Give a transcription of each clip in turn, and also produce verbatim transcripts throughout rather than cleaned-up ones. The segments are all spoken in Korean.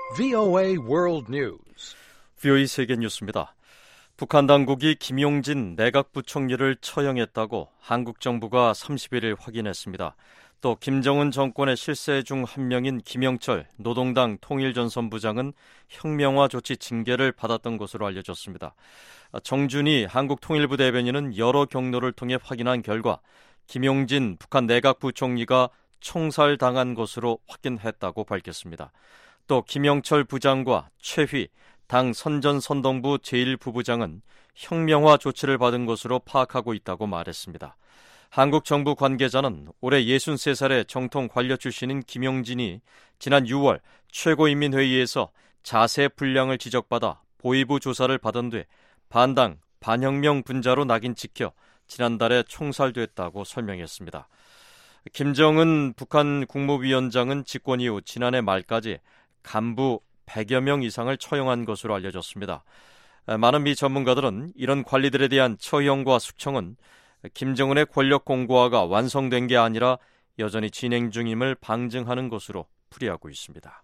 브이오에이 World News. 브이오에이 세계 뉴스입니다. 북한 당국이 김용진 내각부총리를 처형했다고 한국 정부가 삼십일 확인했습니다. 또 김정은 정권의 실세 중 한 명인 김영철 노동당 통일전선부장은 혁명화 조치 징계를 받았던 것으로 알려졌습니다. 정준희 한국통일부 대변인은 여러 경로를 통해 확인한 결과 김용진 북한 내각부총리가 총살당한 것으로 확인했다고 밝혔습니다. 또 김영철 부장과 최휘 당 선전선동부 제일 부부장은 혁명화 조치를 받은 것으로 파악하고 있다고 말했습니다. 한국 정부 관계자는 올해 예순세 살의 정통 관료 출신인 김용진이 지난 유월 최고인민회의에서 자세 불량을 지적받아 보위부 조사를 받은 뒤 반당, 반혁명 분자로 낙인 찍혀 지난달에 총살됐다고 설명했습니다. 김정은 북한 국무위원장은 집권 이후 지난해 말까지 간부 백여 명 이상을 처형한 것으로 알려졌습니다. 많은 미 전문가들은 이런 관리들에 대한 처형과 숙청은 김정은의 권력 공고화가 완성된 게 아니라 여전히 진행 중임을 방증하는 것으로 풀이하고 있습니다.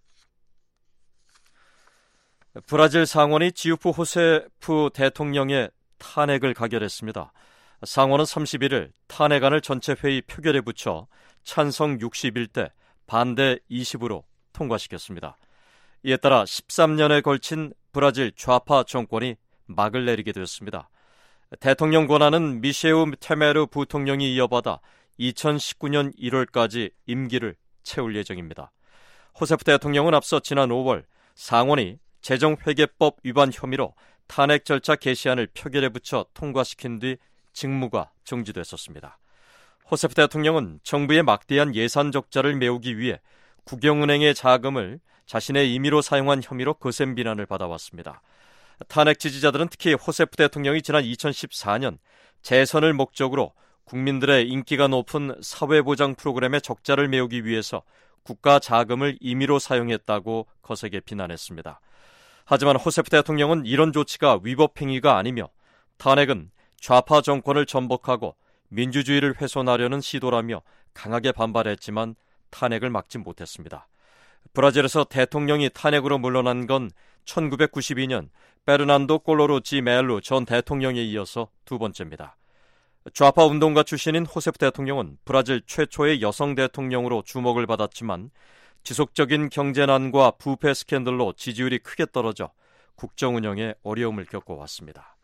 브라질 상원이 지우프 호세프 대통령의 탄핵을 가결했습니다. 상원은 삼십일일 탄핵안을 전체 회의 표결에 붙여 찬성 육십일 대 반대 이십으로 통과시켰습니다. 이에 따라 십삼 년에 걸친 브라질 좌파 정권이 막을 내리게 되었습니다. 대통령 권한은 미셰우 테메르 부통령이 이어받아 이천십구년 일월까지 임기를 채울 예정입니다. 호세프 대통령은 앞서 지난 오월 상원이 재정회계법 위반 혐의로 탄핵 절차 개시안을 표결에 붙여 통과시킨 뒤 직무가 정지됐었습니다. 호세프 대통령은 정부의 막대한 예산 적자를 메우기 위해 국영은행의 자금을 자신의 임의로 사용한 혐의로 거센 비난을 받아왔습니다. 탄핵 지지자들은 특히 호세프 대통령이 지난 이천십사년 재선을 목적으로 국민들의 인기가 높은 사회보장 프로그램의 적자를 메우기 위해서 국가 자금을 임의로 사용했다고 거세게 비난했습니다. 하지만 호세프 대통령은 이런 조치가 위법행위가 아니며 탄핵은 좌파 정권을 전복하고 민주주의를 훼손하려는 시도라며 강하게 반발했지만 탄핵을 막지 못했습니다. 브라질에서 대통령이 탄핵으로 물러난 건 천구백구십이년 페르난도 꼴로루 지 멜루 전 대통령에 이어서 두 번째입니다. 좌파 운동가 출신인 호세프 대통령은 브라질 최초의 여성 대통령으로 주목을 받았지만 지속적인 경제난과 부패 스캔들로 지지율이 크게 떨어져 국정 운영에 어려움을 겪어왔습니다.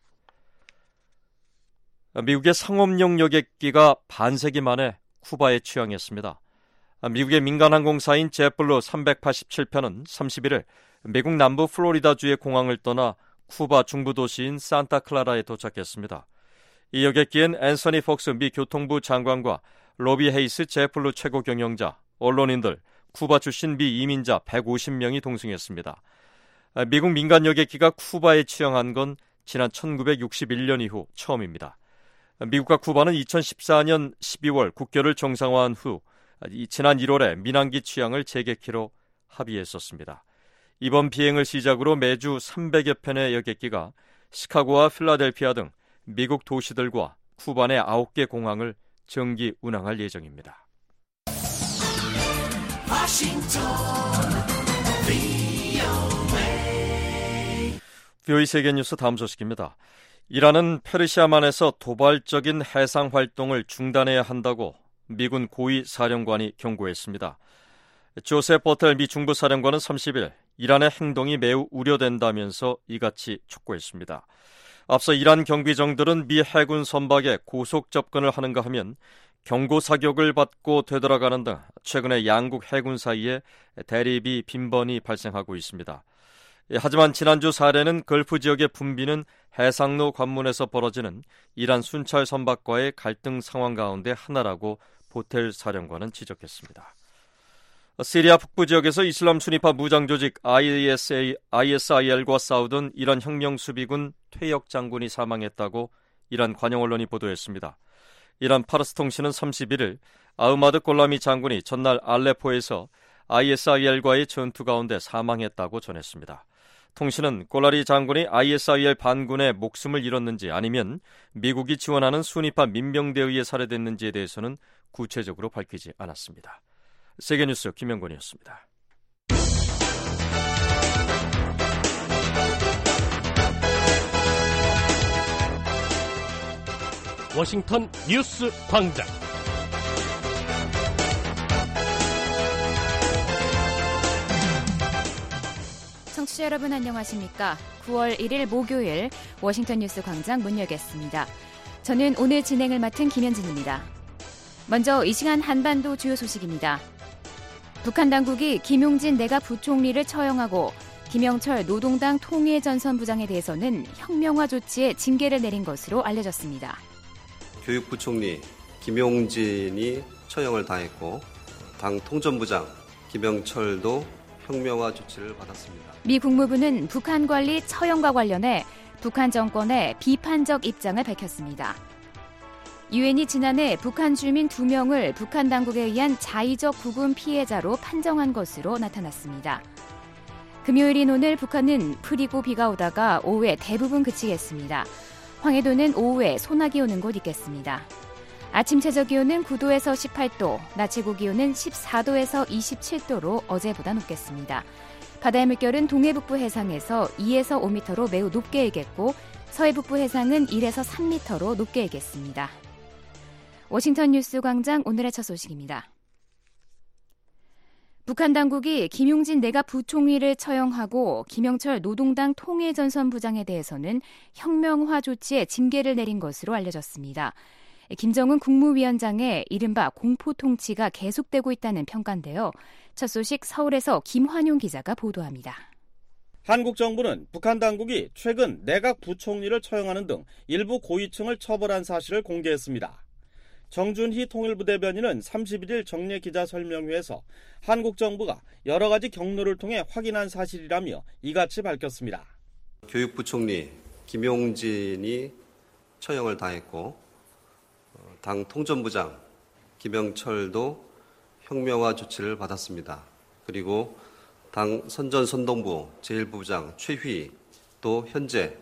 미국의 상업용 여객기가 반세기 만에 쿠바에 취항했습니다. 미국의 민간 항공사인 제트블루 삼백팔십칠 편은 삼십일일 미국 남부 플로리다주의 공항을 떠나 쿠바 중부 도시인 산타클라라에 도착했습니다. 이 여객기엔 앤서니 폭스 미 교통부 장관과 로비 헤이스 제트블루 최고 경영자, 언론인들, 쿠바 출신 미 이민자 백오십 명이 동승했습니다. 미국 민간 여객기가 쿠바에 취항한 건 지난 천구백육십일년 이후 처음입니다. 미국과 쿠바는 이천십사년 십이월 국교를 정상화한 후 지난 일월에 민항기 취항을 재개키로 합의했었습니다. 이번 비행을 시작으로 매주 삼백여 편의 여객기가 시카고와 필라델피아 등 미국 도시들과 쿠바 내 아홉 개 공항을 정기 운항할 예정입니다. 브이오에이 세계뉴스 다음 소식입니다. 이란은 페르시아만에서 도발적인 해상 활동을 중단해야 한다고 미군 고위 사령관이 경고했습니다. 조셉 버텔 미 중부사령관은 삼십일 이란의 행동이 매우 우려된다면서 이같이 촉구했습니다. 앞서 이란 경비정들은 미 해군 선박에 고속 접근을 하는가 하면 경고 사격을 받고 되돌아가는 등 최근에 양국 해군 사이에 대립이 빈번히 발생하고 있습니다. 하지만 지난주 사례는 걸프 지역에 붐비는 해상로 관문에서 벌어지는 이란 순찰 선박과의 갈등 상황 가운데 하나라고 보텔 사령관은 지적했습니다. 시리아 북부 지역에서 이슬람 순위파 무장 조직 아이에스아이엘과 싸우던 이란 혁명수비군 퇴역 장군이 사망했다고 이란 관영 언론이 보도했습니다. 이란 파르스 통신은 삼십일일 아흐마드 골라미 장군이 전날 알레포에서 아이에스아이엘과의 전투 가운데 사망했다고 전했습니다. 통신은 골라리 장군이 아이에스아이엘 반군의 목숨을 잃었는지 아니면 미국이 지원하는 순위파 민병대에 의해 살해됐는지에 대해서는 구체적으로 밝히지 않았습니다. 세계뉴스 김영권이었습니다. 워싱턴 뉴스 광장. 청취자 여러분 안녕하십니까? 구월 일일 목요일 워싱턴 뉴스 광장 문 열겠습니다. 저는 오늘 진행을 맡은 김현진입니다. 먼저 이 시간 한반도 주요 소식입니다. 북한 당국이 김용진 내각 부총리를 처형하고 김영철 노동당 통일전선부장에 대해서는 형명화 조치에 징계를 내린 것으로 알려졌습니다. 교육부총리 김용진이 처형을 당했고 당 통전부장 김영철도 형명화 조치를 받았습니다. 미 국무부는 북한 관리 처형과 관련해 북한 정권의 비판적 입장을 밝혔습니다. 유엔이 지난해 북한 주민 두 명을 북한 당국에 의한 자의적 구금 피해자로 판정한 것으로 나타났습니다. 금요일인 오늘 북한은 흐리고 비가 오다가 오후에 대부분 그치겠습니다. 황해도는 오후에 소나기 오는 곳 있겠습니다. 아침 최저기온은 구도에서 십팔도, 낮 최고기온은 십사도에서 이십칠도로 어제보다 높겠습니다. 바다의 물결은 동해북부 해상에서 이에서 오미터로 매우 높게 일겠고 서해북부 해상은 일에서 삼미터로 높게 일겠습니다. 워싱턴 뉴스 광장 오늘의 첫 소식입니다. 북한 당국이 김용진 내각 부총리를 처형하고 김영철 노동당 통일전선부장에 대해서는 형명화 조치에 징계를 내린 것으로 알려졌습니다. 김정은 국무위원장의 이른바 공포통치가 계속되고 있다는 평가인데요. 첫 소식 서울에서 김환용 기자가 보도합니다. 한국 정부는 북한 당국이 최근 내각 부총리를 처형하는 등 일부 고위층을 처벌한 사실을 공개했습니다. 정준희 통일부 대변인은 삼십일일 정례 기자설명회에서 한국 정부가 여러 가지 경로를 통해 확인한 사실이라며 이같이 밝혔습니다. 교육부총리 김용진이 처형을 당했고 당 통전부장 김영철도 형명화 조치를 받았습니다. 그리고 당 선전선동부 제일 부부장 최휘도 현재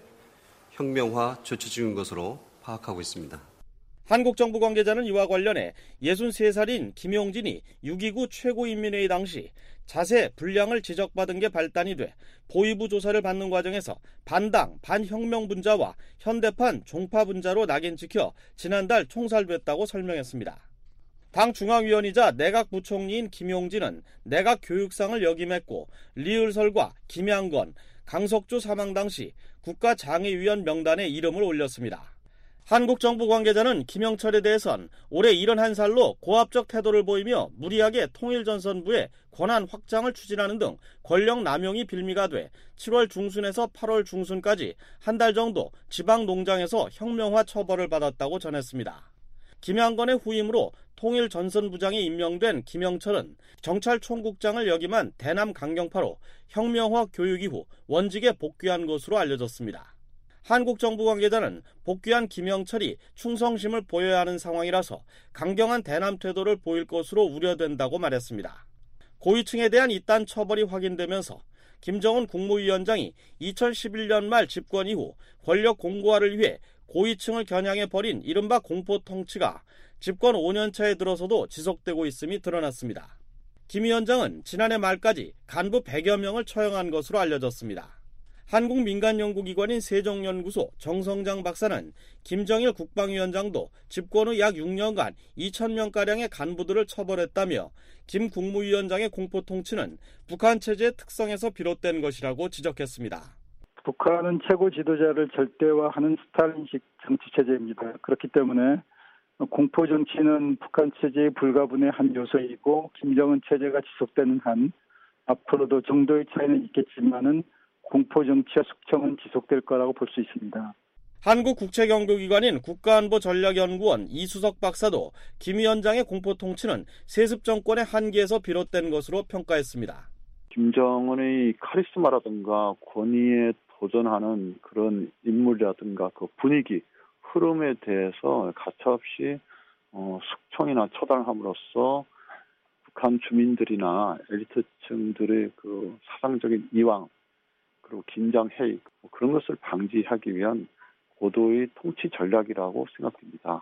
형명화 조치 중인 것으로 파악하고 있습니다. 한국 정부 관계자는 이와 관련해 예순세 살인 김용진이 육이구 최고인민회의 당시 자세 불량을 지적받은 게 발단이 돼 보위부 조사를 받는 과정에서 반당, 반혁명 분자와 현대판 종파 분자로 낙인 찍혀 지난달 총살됐다고 설명했습니다. 당 중앙위원이자 내각 부총리인 김용진은 내각 교육상을 역임했고 리을설과 김양건, 강석주 사망 당시 국가장애위원 명단에 이름을 올렸습니다. 한국 정부 관계자는 김영철에 대해선 올해 칠십일 살로 고압적 태도를 보이며 무리하게 통일전선부의 권한 확장을 추진하는 등 권력 남용이 빌미가 돼 칠월 중순에서 팔월 중순까지 한 달 정도 지방농장에서 형명화 처벌을 받았다고 전했습니다. 김양건의 후임으로 통일전선부장이 임명된 김영철은 경찰총국장을 역임한 대남 강경파로 형명화 교육 이후 원직에 복귀한 것으로 알려졌습니다. 한국 정부 관계자는 복귀한 김영철이 충성심을 보여야 하는 상황이라서 강경한 대남 태도를 보일 것으로 우려된다고 말했습니다. 고위층에 대한 이딴 처벌이 확인되면서 김정은 국무위원장이 이천십일년 말 집권 이후 권력 공고화를 위해 고위층을 겨냥해 벌인 이른바 공포통치가 집권 오년차에 들어서도 지속되고 있음이 드러났습니다. 김 위원장은 지난해 말까지 간부 백여 명을 처형한 것으로 알려졌습니다. 한국 민간연구기관인 세종연구소 정성장 박사는 김정일 국방위원장도 집권 후 약 육년간 이천 명가량의 간부들을 처벌했다며 김 국무위원장의 공포통치는 북한 체제의 특성에서 비롯된 것이라고 지적했습니다. 북한은 최고 지도자를 절대화하는 스탈린식 정치체제입니다. 그렇기 때문에 공포정치는 북한 체제의 불가분의 한 요소이고 김정은 체제가 지속되는 한 앞으로도 정도의 차이는 있겠지만은 공포정치와 숙청은 지속될 거라고 볼 수 있습니다. 한국국책연구기관인 국가안보전략연구원 이수석 박사도 김 위원장의 공포통치는 세습정권의 한계에서 비롯된 것으로 평가했습니다. 김정은의 카리스마라든가 권위에 도전하는 그런 인물이라든가 그 분위기, 흐름에 대해서 가차없이 어, 숙청이나 처단함으로써 북한 주민들이나 엘리트층들의 그 사상적인 이왕 그리고 긴장 해이 그런 것을 방지하기 위한 고도의 통치 전략이라고 생각됩니다.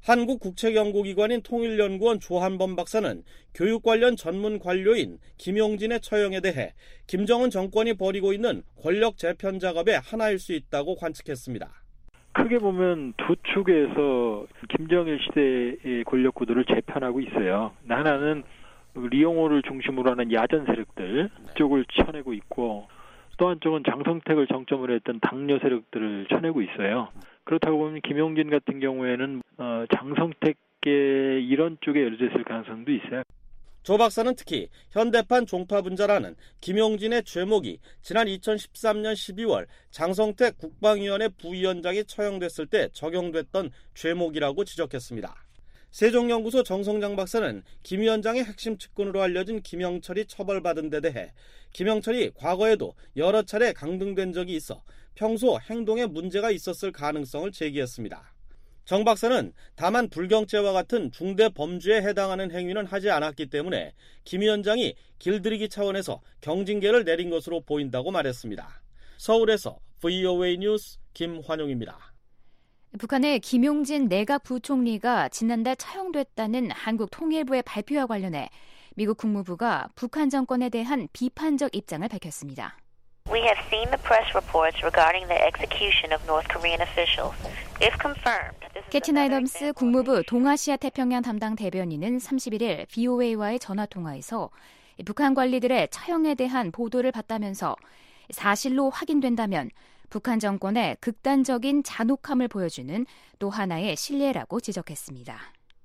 한국국책연구기관인 통일연구원 조한범 박사는 교육 관련 전문 관료인 김용진의 처형에 대해 김정은 정권이 벌이고 있는 권력 재편 작업의 하나일 수 있다고 관측했습니다. 크게 보면 두 축에서 김정일 시대의 권력 구도를 재편하고 있어요. 하나는 리용호를 중심으로 하는 야전 세력들 쪽을 쳐내고 있고, 또 한쪽은 장성택을 정점으로 했던 당뇨 세력들을 쳐내고 있어요. 그렇다고 보면 김용진 같은 경우에는 어, 장성택계 이런 쪽에 연루됐을 가능성도 있어요. 조 박사는 특히 현대판 종파분자라는 김용진의 죄목이 지난 이천십삼 년 십이월 장성택 국방위원회 부위원장이 처형됐을 때 적용됐던 죄목이라고 지적했습니다. 세종연구소 정성장 박사는 김 위원장의 핵심 측근으로 알려진 김영철이 처벌받은 데 대해 김영철이 과거에도 여러 차례 강등된 적이 있어 평소 행동에 문제가 있었을 가능성을 제기했습니다. 정 박사는 다만 불경죄와 같은 중대 범죄에 해당하는 행위는 하지 않았기 때문에 김 위원장이 길들이기 차원에서 경징계를 내린 것으로 보인다고 말했습니다. 서울에서 브이오에이 뉴스 김환용입니다. 북한의 김용진 내각 부총리가 지난달 처형됐다는 한국 통일부의 발표와 관련해 미국 국무부가 북한 정권에 대한 비판적 입장을 밝혔습니다. We have seen the press reports regarding the execution of North Korean officials. If confirmed, 캐틴 아이덤스 국무부 동아시아 태평양 담당 대변인은 삼십일 일 브이오에이와의 전화통화에서 북한 관리들의 처형에 대한 보도를 봤다면서 사실로 확인된다면 북한 정권의 극단적인 잔혹함을 보여주는 또 하나의 신뢰라고 지적했습니다.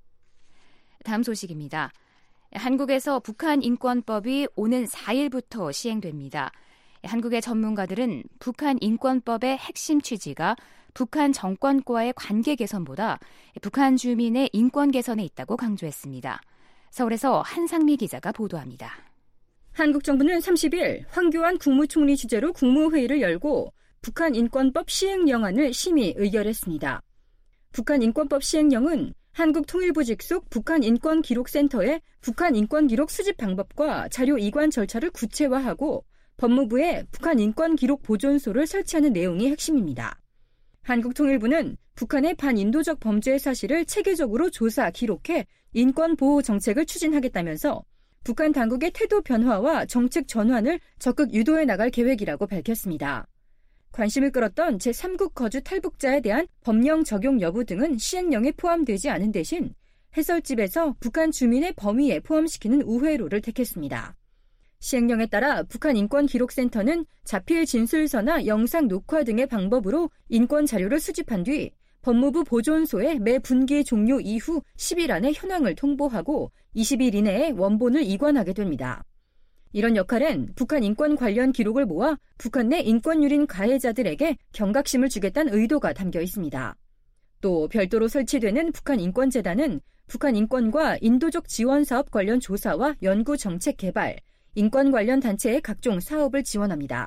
다음 소식입니다. 한국에서 북한 인권법이 오는 사 일부터 시행됩니다. 한국의 전문가들은 북한 인권법의 핵심 취지가 북한 정권과의 관계 개선보다 북한 주민의 인권 개선에 있다고 강조했습니다. 서울에서 한상미 기자가 보도합니다. 한국 정부는 삼십 일 황교안 국무총리 주재로 국무회의를 열고 북한 인권법 시행령안을 심의 의결했습니다. 북한 인권법 시행령은 한국 통일부 직속 북한인권기록센터의 북한 인권기록 수집 방법과 자료 이관 절차를 구체화하고 법무부에 북한 인권기록 보존소를 설치하는 내용이 핵심입니다. 한국 통일부는 북한의 반인도적 범죄 사실을 체계적으로 조사, 기록해 인권보호 정책을 추진하겠다면서 북한 당국의 태도 변화와 정책 전환을 적극 유도해 나갈 계획이라고 밝혔습니다. 관심을 끌었던 제삼국 거주 탈북자에 대한 법령 적용 여부 등은 시행령에 포함되지 않은 대신 해설집에서 북한 주민의 범위에 포함시키는 우회로를 택했습니다. 시행령에 따라 북한 인권기록센터는 자필 진술서나 영상 녹화 등의 방법으로 인권 자료를 수집한 뒤 법무부 보존소에 매 분기 종료 이후 십 일 안에 현황을 통보하고 이십 일 이내에 원본을 이관하게 됩니다. 이런 역할은 북한 인권 관련 기록을 모아 북한 내 인권 유린 가해자들에게 경각심을 주겠다는 의도가 담겨 있습니다. 또 별도로 설치되는 북한 인권재단은 북한 인권과 인도적 지원 사업 관련 조사와 연구 정책 개발, 인권 관련 단체의 각종 사업을 지원합니다.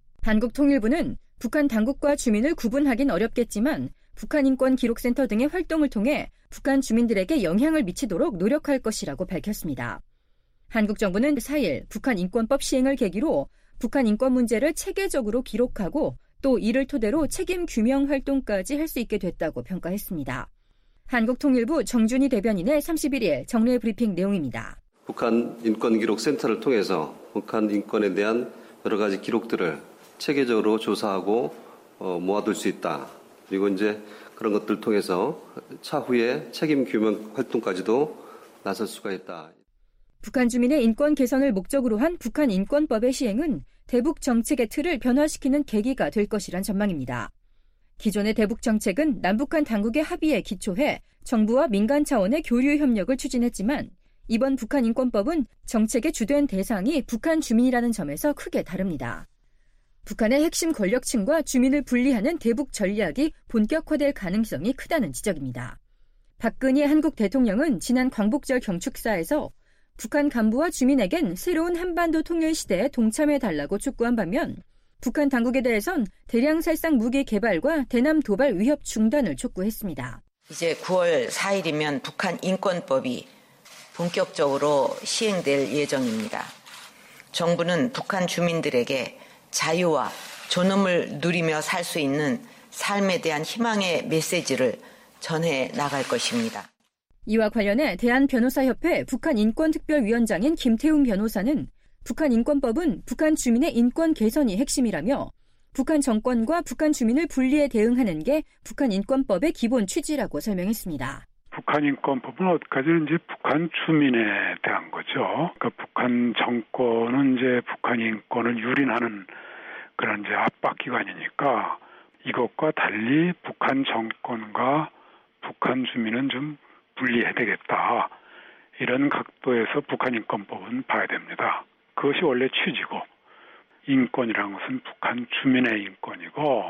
한국통일부는 북한 당국과 주민을 구분하긴 어렵겠지만 북한인권기록센터 등의 활동을 통해 북한 주민들에게 영향을 미치도록 노력할 것이라고 밝혔습니다. 한국 정부는 사 일 북한 인권법 시행을 계기로 북한 인권 문제를 체계적으로 기록하고 또 이를 토대로 책임 규명 활동까지 할 수 있게 됐다고 평가했습니다. 한국통일부 정준희 대변인의 삼십일 일 정례 브리핑 내용입니다. 북한 인권기록센터를 통해서 북한 인권에 대한 여러 가지 기록들을 체계적으로 조사하고 어, 모아둘 수 있다. 그리고 이제 그런 것들을 통해서 차후에 책임 규명 활동까지도 나설 수가 있다. 북한 주민의 인권 개선을 목적으로 한 북한 인권법의 시행은 대북 정책의 틀을 변화시키는 계기가 될 것이란 전망입니다. 기존의 대북 정책은 남북한 당국의 합의에 기초해 정부와 민간 차원의 교류 협력을 추진했지만 이번 북한 인권법은 정책의 주된 대상이 북한 주민이라는 점에서 크게 다릅니다. 북한의 핵심 권력층과 주민을 분리하는 대북 전략이 본격화될 가능성이 크다는 지적입니다. 박근혜 한국 대통령은 지난 광복절 경축사에서 북한 간부와 주민에겐 새로운 한반도 통일 시대에 동참해달라고 촉구한 반면 북한 당국에 대해선 대량 살상 무기 개발과 대남 도발 위협 중단을 촉구했습니다. 이제 구월 사 일이면 북한 인권법이 본격적으로 시행될 예정입니다. 정부는 북한 주민들에게 자유와 존엄을 누리며 살 수 있는 삶에 대한 희망의 메시지를 전해 나갈 것입니다. 이와 관련해 대한변호사협회 북한인권특별위원장인 김태웅 변호사는 북한 인권법은 북한 주민의 인권 개선이 핵심이라며 북한 정권과 북한 주민을 분리해 대응하는 게 북한 인권법의 기본 취지라고 설명했습니다. 북한 인권법은 어디까지는 이제 북한 주민에 대한 거죠. 그러니까 북한 정권은 이제 북한 인권을 유린하는 그런 이제 압박기관이니까 이것과 달리 북한 정권과 북한 주민은 좀 분리해야 되겠다. 이런 각도에서 북한 인권법은 봐야 됩니다. 그것이 원래 취지고 인권이라는 것은 북한 주민의 인권이고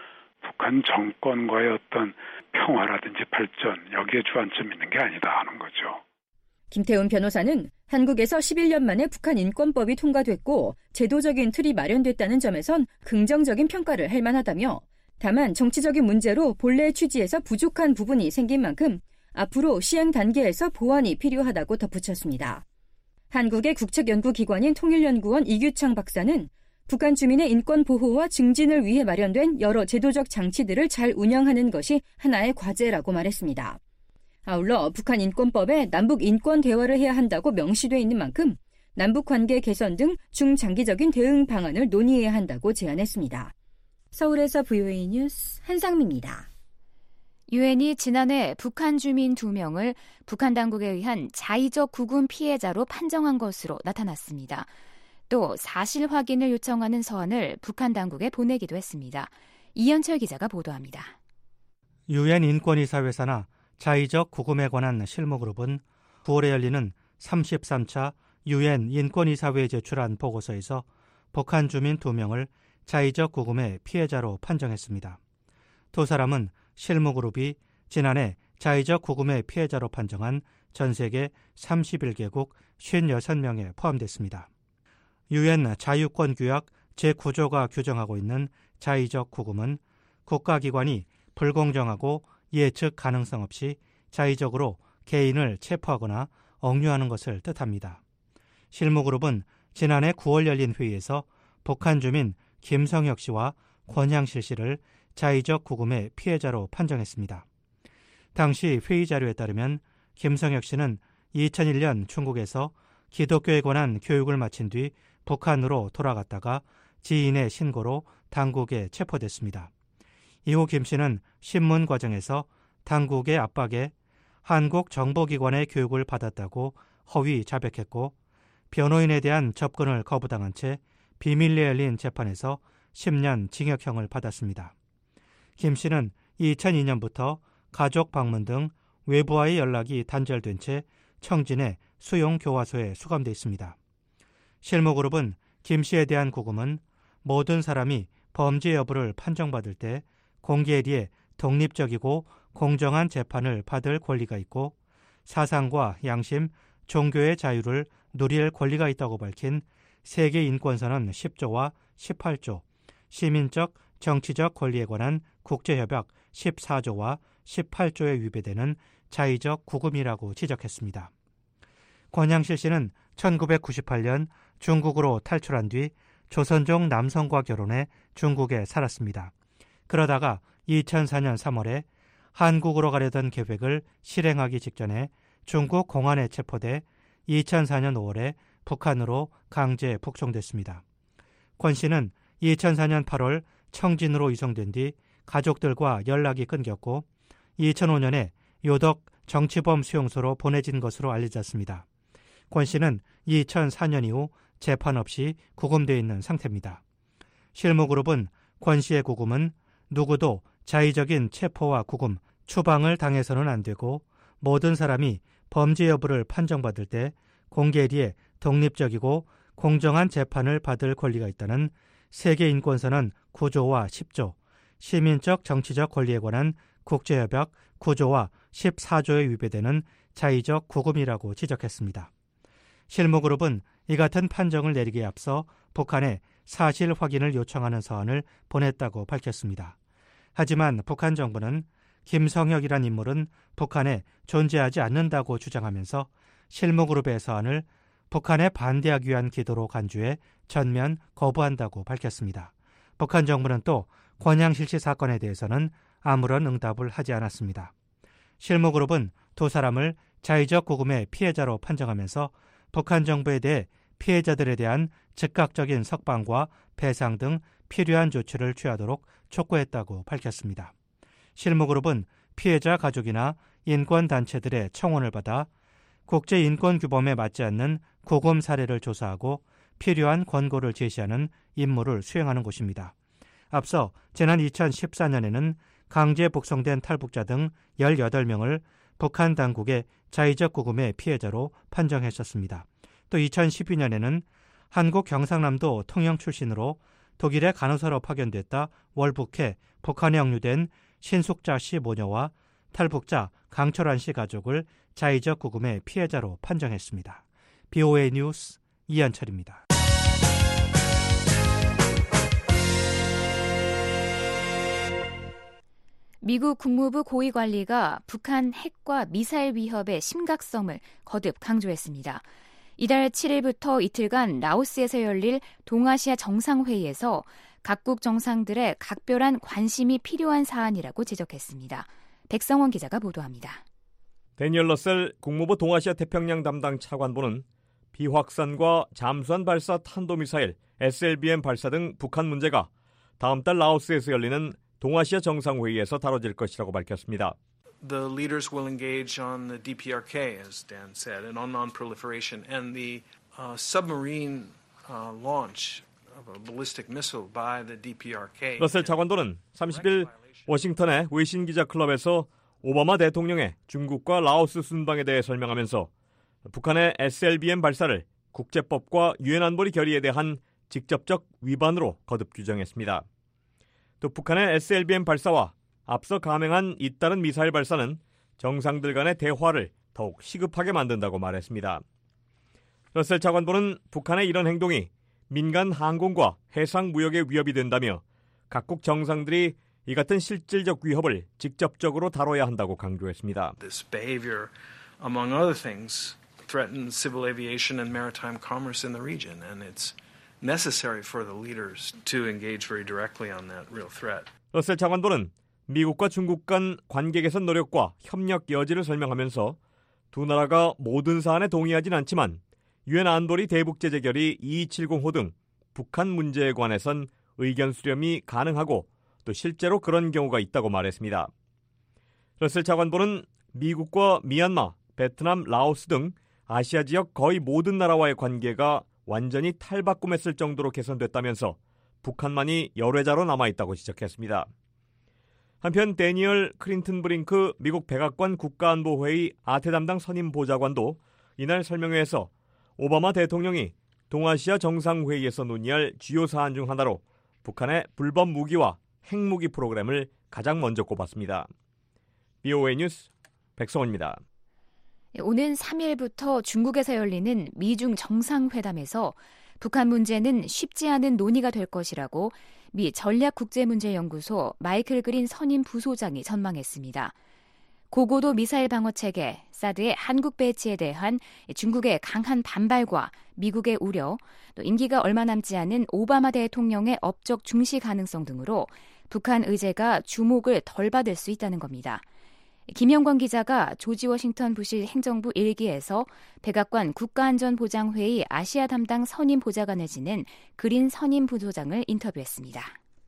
북한 정권과의 어떤 평화라든지 발전 여기에 주안점 있는 게 아니다 하는 거죠. 김태훈 변호사는 한국에서 십일 년 만에 북한 인권법이 통과됐고 제도적인 틀이 마련됐다는 점에선 긍정적인 평가를 할 만하다며 다만 정치적인 문제로 본래 취지에서 부족한 부분이 생긴 만큼 앞으로 시행 단계에서 보완이 필요하다고 덧붙였습니다. 한국의 국책연구기관인 통일연구원 이규창 박사는 북한 주민의 인권 보호와 증진을 위해 마련된 여러 제도적 장치들을 잘 운영하는 것이 하나의 과제라고 말했습니다. 아울러 북한 인권법에 남북 인권 대화를 해야 한다고 명시돼 있는 만큼 남북 관계 개선 등 중장기적인 대응 방안을 논의해야 한다고 제안했습니다. 서울에서 브이오에이 뉴스 한상미입니다. 유엔이 지난해 북한 주민 두 명을 북한 당국에 의한 자의적 구금 피해자로 판정한 것으로 나타났습니다. 또 사실 확인을 요청하는 서한을 북한 당국에 보내기도 했습니다. 이현철 기자가 보도합니다. 유엔 인권이사회사나 자의적 구금에 관한 실무그룹은 구월에 열리는 삼십삼 차 유엔 인권이사회에 제출한 보고서에서 북한 주민 두 명을 자의적 구금의 피해자로 판정했습니다. 두 사람은 실무그룹이 지난해 자의적 구금의 피해자로 판정한 전 세계 삼십일 개국 오십육 명에 포함됐습니다. 유엔 자유권규약 제구 조가 규정하고 있는 자의적 구금은 국가기관이 불공정하고 예측 가능성 없이 자의적으로 개인을 체포하거나 억류하는 것을 뜻합니다. 실무그룹은 지난해 구월 열린 회의에서 북한 주민 김성혁 씨와 권향실 씨를 자의적 구금의 피해자로 판정했습니다. 당시 회의 자료에 따르면 김성혁 씨는 이천일 년 중국에서 기독교에 관한 교육을 마친 뒤 북한으로 돌아갔다가 지인의 신고로 당국에 체포됐습니다. 이후 김 씨는 신문 과정에서 당국의 압박에 한국 정보기관의 교육을 받았다고 허위 자백했고 변호인에 대한 접근을 거부당한 채 비밀리에 열린 재판에서 십 년 징역형을 받았습니다. 김 씨는 이천이 년부터 가족 방문 등 외부와의 연락이 단절된 채 청진의 수용교화소에 수감돼 있습니다. 실무그룹은 김 씨에 대한 구금은 모든 사람이 범죄 여부를 판정받을 때 공개리에 독립적이고 공정한 재판을 받을 권리가 있고 사상과 양심, 종교의 자유를 누릴 권리가 있다고 밝힌 세계인권선언 십 조와 십팔 조, 시민적, 정치적 권리에 관한 국제협약 십사 조와 십팔 조에 위배되는 자의적 구금이라고 지적했습니다. 권향실 씨는 천구백구십팔 년 중국으로 탈출한 뒤 조선족 남성과 결혼해 중국에 살았습니다. 그러다가 이천사 년 삼월에 한국으로 가려던 계획을 실행하기 직전에 중국 공안에 체포돼 이천사 년 오월에 북한으로 강제 북송됐습니다. 권 씨는 이천사 년 팔월 청진으로 이송된 뒤 가족들과 연락이 끊겼고 이천오 년에 요덕 정치범 수용소로 보내진 것으로 알려졌습니다. 권 씨는 이천사 년 이후 재판 없이 구금되어 있는 상태입니다. 실무그룹은 권 씨의 구금은 누구도 자의적인 체포와 구금, 추방을 당해서는 안 되고 모든 사람이 범죄 여부를 판정받을 때 공개리에 독립적이고 공정한 재판을 받을 권리가 있다는 세계인권선언 구 조와 십 조, 시민적 정치적 권리에 관한 국제협약 구 조와 십사 조에 위배되는 자의적 구금이라고 지적했습니다. 실무그룹은 이 같은 판정을 내리기에 앞서 북한에 사실 확인을 요청하는 서한을 보냈다고 밝혔습니다. 하지만 북한 정부는 김성혁이란 인물은 북한에 존재하지 않는다고 주장하면서 실무그룹의 서한을 북한에 반대하기 위한 기도로 간주해 전면 거부한다고 밝혔습니다. 북한 정부는 또 권향실 씨 사건에 대해서는 아무런 응답을 하지 않았습니다. 실무그룹은 두 사람을 자의적 구금의 피해자로 판정하면서 북한 정부에 대해 피해자들에 대한 즉각적인 석방과 배상 등 필요한 조치를 취하도록 촉구했다고 밝혔습니다. 실무그룹은 피해자 가족이나 인권단체들의 청원을 받아 국제인권규범에 맞지 않는 구금 사례를 조사하고 필요한 권고를 제시하는 임무를 수행하는 곳입니다. 앞서 지난 이천십사 년에는 강제 북송된 탈북자 등 열여덟 명을 북한 당국의 자의적 구금의 피해자로 판정했었습니다. 또 이천십이 년에는 한국 경상남도 통영 출신으로 독일의 간호사로 파견됐다 월북해 북한에 억류된 신숙자 씨 모녀와 탈북자 강철환 씨 가족을 자의적 구금의 피해자로 판정했습니다. 비오에이 뉴스 이한철입니다. 미국 국무부 고위관리가 북한 핵과 미사일 위협의 심각성을 거듭 강조했습니다. 이달 칠 일부터 이틀간 라오스에서 열릴 동아시아 정상회의에서 각국 정상들의 각별한 관심이 필요한 사안이라고 지적했습니다. 백성원 기자가 보도합니다. 데니얼 러셀 국무부 동아시아 태평양 담당 차관보는 비확산과 잠수함 발사 탄도미사일 에스엘비엠 발사 등 북한 문제가 다음 달 라오스에서 열리는 동아시아 정상회의에서 다뤄질 것이라고 밝혔습니다. The leaders will engage on the 디 피 알 케이, as Dan said, and on non-proliferation, and the uh, submarine uh, launch of a ballistic missile by the 디 피 알 케이. 러셀 차관도는 삼십 일 워싱턴의 외신 기자 클럽에서 오바마 대통령의 중국과 라오스 순방에 대해 설명하면서 북한의 에스엘비엠 발사를 국제법과 유엔 안보리 결의에 대한 직접적 위반으로 거듭 규정했습니다. 또 북한의 에스엘비엠 발사와 앞서 감행한 잇따른 미사일 발사는 정상들 간의 대화를 더욱 시급하게 만든다고 말했습니다. 러셀 차관보는 북한의 이런 행동이 민간 항공과 해상 무역의 위협이 된다며 각국 정상들이 이 같은 실질적 위협을 직접적으로 다뤄야 한다고 강조했습니다. This behavior, among other things, threatens civil aviation and maritime commerce in the region, and it's necessary for the leaders to engage very directly on that real threat. 러셀 차관보는 미국과 중국 간 관계 개선 노력과 협력 여지를 설명하면서 두 나라가 모든 사안에 동의하진 않지만 유엔 안보리 대북제재 결의 이이칠공 호 등 북한 문제에 관해선 의견 수렴이 가능하고 또 실제로 그런 경우가 있다고 말했습니다. 러셀 차관보는 미국과 미얀마, 베트남, 라오스 등 아시아 지역 거의 모든 나라와의 관계가 완전히 탈바꿈했을 정도로 개선됐다면서 북한만이 열외자로 남아있다고 지적했습니다. 한편 데니얼 클린턴 브링크 미국 백악관 국가안보회의 아태 담당 선임 보좌관도 이날 설명회에서 오바마 대통령이 동아시아 정상회의에서 논의할 주요 사안 중 하나로 북한의 불법 무기와 핵무기 프로그램을 가장 먼저 꼽았습니다. 비오에이 뉴스 백성원입니다. 오는 삼 일부터 중국에서 열리는 미중 정상회담에서 북한 문제는 쉽지 않은 논의가 될 것이라고 미 전략국제문제연구소 마이클 그린 선임 부소장이 전망했습니다. 고고도 미사일 방어 체계, 사드의 한국 배치에 대한 중국의 강한 반발과 미국의 우려, 또 임기가 얼마 남지 않은 오바마 대통령의 업적 중시 가능성 등으로 북한 의제가 주목을 덜 받을 수 있다는 겁니다. 김영권 기자가 조지 워싱턴 부시 행정부 일기에서 백악관 국가안전보장회의 아시아 담당 선임 보좌관을 지낸 그린 선임 부소장을 인터뷰했습니다.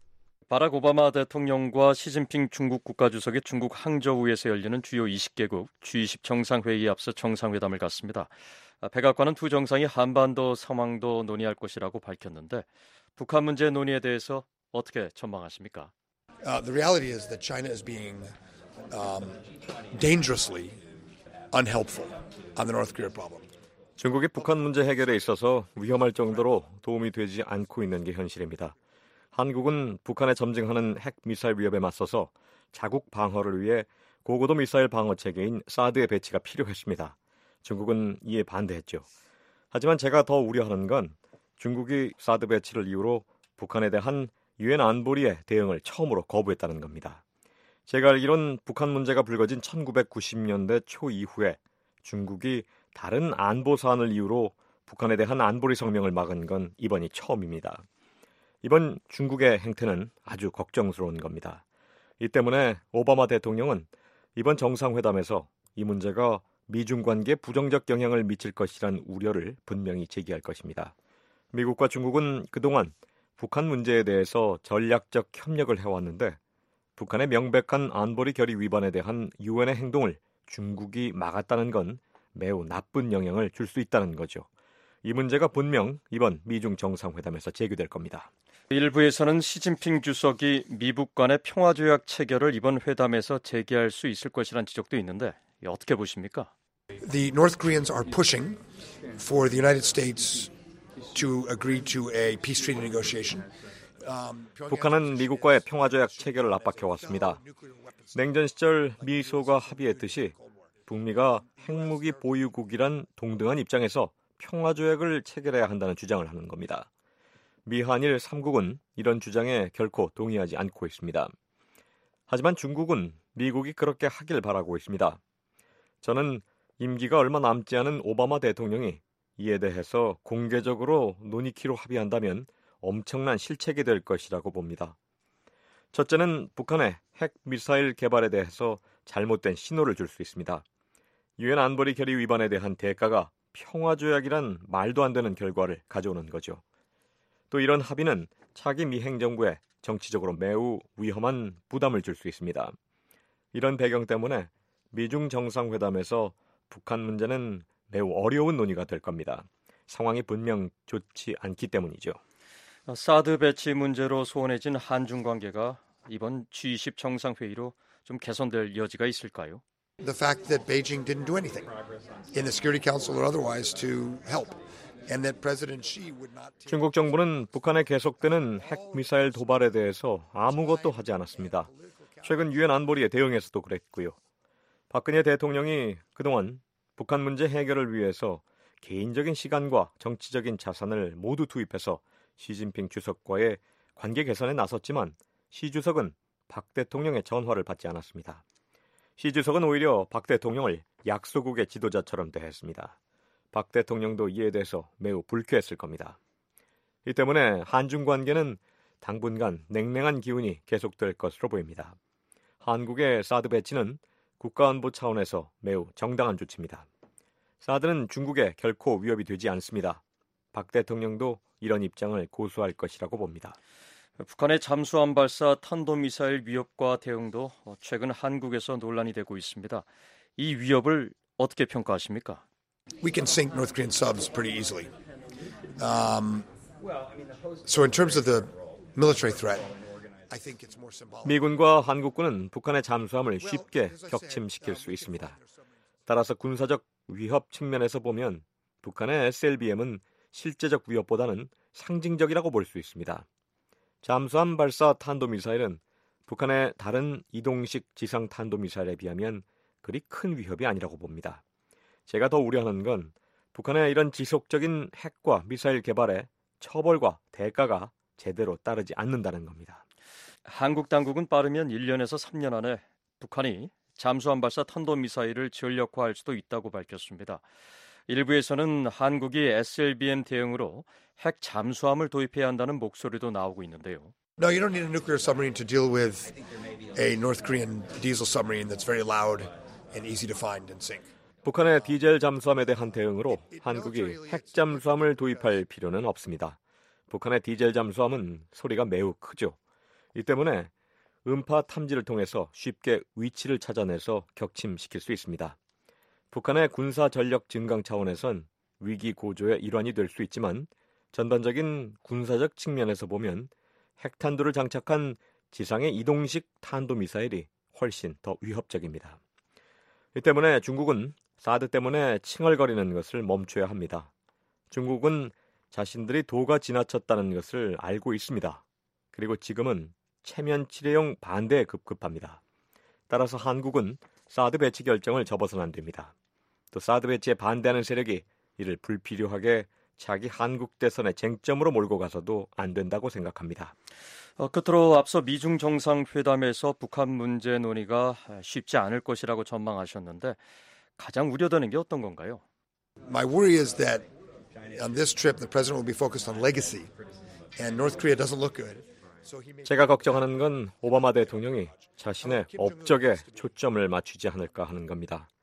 바락 오바마 대통령과 시진핑 중국 국가주석이 중국 항저우에서 열리는 주요 이십 개국 지 이십 정상회의에 앞서 정상회담을 갖습니다. 백악관은 두 정상이 한반도 상황도 논의할 것이라고 밝혔는데 북한 문제 논의에 대해서 어떻게 전망하십니까? Uh, the reality is that China is being um, dangerously unhelpful on the North Korea problem. 중국이 북한 문제 해결에 있어서 위험할 정도로 도움이 되지 않고 있는 게 현실입니다. 한국은 북한에 점증하는 핵 미사일 위협에 맞서서 자국 방어를 위해 고고도 미사일 방어 체계인 사드의 배치가 필요했습니다. 중국은 이에 반대했죠. 하지만 제가 더 우려하는 건 중국이 사드 배치를 이유로 북한에 대한 유엔 안보리의 대응을 처음으로 거부했다는 겁니다. 제가 알기론 북한 문제가 불거진 천구백구십 년대 초 이후에 중국이 다른 안보 사안을 이유로 북한에 대한 안보리 성명을 막은 건 이번이 처음입니다. 이번 중국의 행태는 아주 걱정스러운 겁니다. 이 때문에 오바마 대통령은 이번 정상회담에서 이 문제가 미중 관계에 부정적 영향을 미칠 것이란 우려를 분명히 제기할 것입니다. 미국과 중국은 그동안 북한 문제에 대해서 전략적 협력을 해왔는데 북한의 명백한 안보리 결의 위반에 대한 유엔의 행동을 중국이 막았다는 건 매우 나쁜 영향을 줄 수 있다는 거죠. 이 문제가 분명 이번 미중 정상회담에서 제기될 겁니다. 일부에서는 시진핑 주석이 미북 간의 평화조약 체결을 이번 회담에서 제기할 수 있을 것이라는 지적도 있는데 어떻게 보십니까? The North Koreans are pushing for the United States to agree to a peace treaty negotiation. Um, 북한은 미국과의 평화조약 체결을 압박해왔습니다. 냉전 시절 미소가 합의했듯이 북미가 핵무기 보유국이란 동등한 입장에서 평화조약을 체결해야 한다는 주장을 하는 겁니다. 미한일 삼 국은 이런 주장에 결코 동의하지 않고 있습니다. 하지만 중국은 미국이 그렇게 하길 바라고 있습니다. 저는 임기가 얼마 남지 않은 오바마 대통령이 이에 대해서 공개적으로 논의키로 합의한다면 엄청난 실책이 될 것이라고 봅니다. 첫째는 북한의 핵 미사일 개발에 대해서 잘못된 신호를 줄 수 있습니다. 유엔 안보리 결의 위반에 대한 대가가 평화조약이란 말도 안 되는 결과를 가져오는 거죠. 또 이런 합의는 차기 미 행정부에 정치적으로 매우 위험한 부담을 줄 수 있습니다. 이런 배경 때문에 미중 정상회담에서 북한 문제는 매우 어려운 논의가 될 겁니다. 상황이 분명 좋지 않기 때문이죠. 사드 배치 문제로 소원해진 한중 관계가 이번 지 이십 정상회의로 좀 개선될 여지가 있을까요? The fact that Beijing didn't do anything in the Security Council or otherwise to help, and that President Xi would not. 중국 정부는 북한의 계속되는 핵 미사일 도발에 대해서 아무것도 하지 않았습니다. 최근 유엔 안보리에 대응해서도 그랬고요. 박근혜 대통령이 그동안 북한 문제 해결을 위해서 개인적인 시간과 정치적인 자산을 모두 투입해서 시진핑 주석과의 관계 개선에 나섰지만 시 주석은 박 대통령의 전화를 받지 않았습니다. 시 주석은 오히려 박 대통령을 약소국의 지도자처럼 대했습니다. 박 대통령도 이에 대해서 매우 불쾌했을 겁니다. 이 때문에 한중 관계는 당분간 냉랭한 기운이 계속될 것으로 보입니다. 한국의 사드 배치는 국가안보 차원에서 매우 정당한 조치입니다. 사드는 중국에 결코 위협이 되지 않습니다. 박 대통령도 이런 입장을 고수할 것이라고 봅니다. 북한의 잠수함 발사 탄도미사일 위협과 대응도 최근 한국에서 논란이 되고 있습니다. 이 위협을 어떻게 평가하십니까? We can sink North Korean subs pretty easily. Um, so in terms of the military threat, I think it's more symbolic. 미군과 한국군은 북한의 잠수함을 쉽게 격침시킬 수 있습니다. 따라서 군사적 위협 측면에서 보면 북한의 에스엘비엠은 실제적 위협보다는 상징적이라고 볼 수 있습니다. 잠수함 발사 탄도미사일은 북한의 다른 이동식 지상 탄도미사일에 비하면 그리 큰 위협이 아니라고 봅니다. 제가 더 우려하는 건 북한의 이런 지속적인 핵과 미사일 개발에 처벌과 대가가 제대로 따르지 않는다는 겁니다. 한국 당국은 빠르면 일 년에서 삼 년 안에 북한이 잠수함 발사 탄도미사일을 전력화할 수도 있다고 밝혔습니다. 일부에서는 한국이 에스엘비엠 대응으로 핵 잠수함을 도입해야 한다는 목소리도 나오고 있는데요. No, you don't need a nuclear submarine to deal with a North Korean diesel submarine that's very loud and easy to find and sink. 북한의 디젤 잠수함에 대한 대응으로 한국이 핵 잠수함을 도입할 필요는 없습니다. 북한의 디젤 잠수함은 소리가 매우 크죠. 이 때문에 음파 탐지를 통해서 쉽게 위치를 찾아내서 격침시킬 수 있습니다. 북한의 군사 전력 증강 차원에선 위기 고조의 일환이 될 수 있지만 전반적인 군사적 측면에서 보면 핵탄두를 장착한 지상의 이동식 탄도미사일이 훨씬 더 위협적입니다. 이 때문에 중국은 사드 때문에 칭얼거리는 것을 멈춰야 합니다. 중국은 자신들이 도가 지나쳤다는 것을 알고 있습니다. 그리고 지금은 체면 치레용 반대에 급급합니다. 따라서 한국은 사드 배치 결정을 접어서는 안 됩니다. 또 사드 배치에 반대하는 세력이 이를 불필요하게 자기 한국 대선의 쟁점으로 몰고 가서도 안 된다고 생각합니다. 어, 끝으로 앞서 미중 정상회담에서 북한 문제 논의가 쉽지 않을 것이라고 전망하셨는데 가장 우려되는 게 어떤 건가요? My worry is that on this trip the president will be focused on legacy and North Korea doesn't look good. 제가 걱정하는 건 오바마 대통령이 자신의 업적에 초점을 맞추지 않을까 하는 겁니다.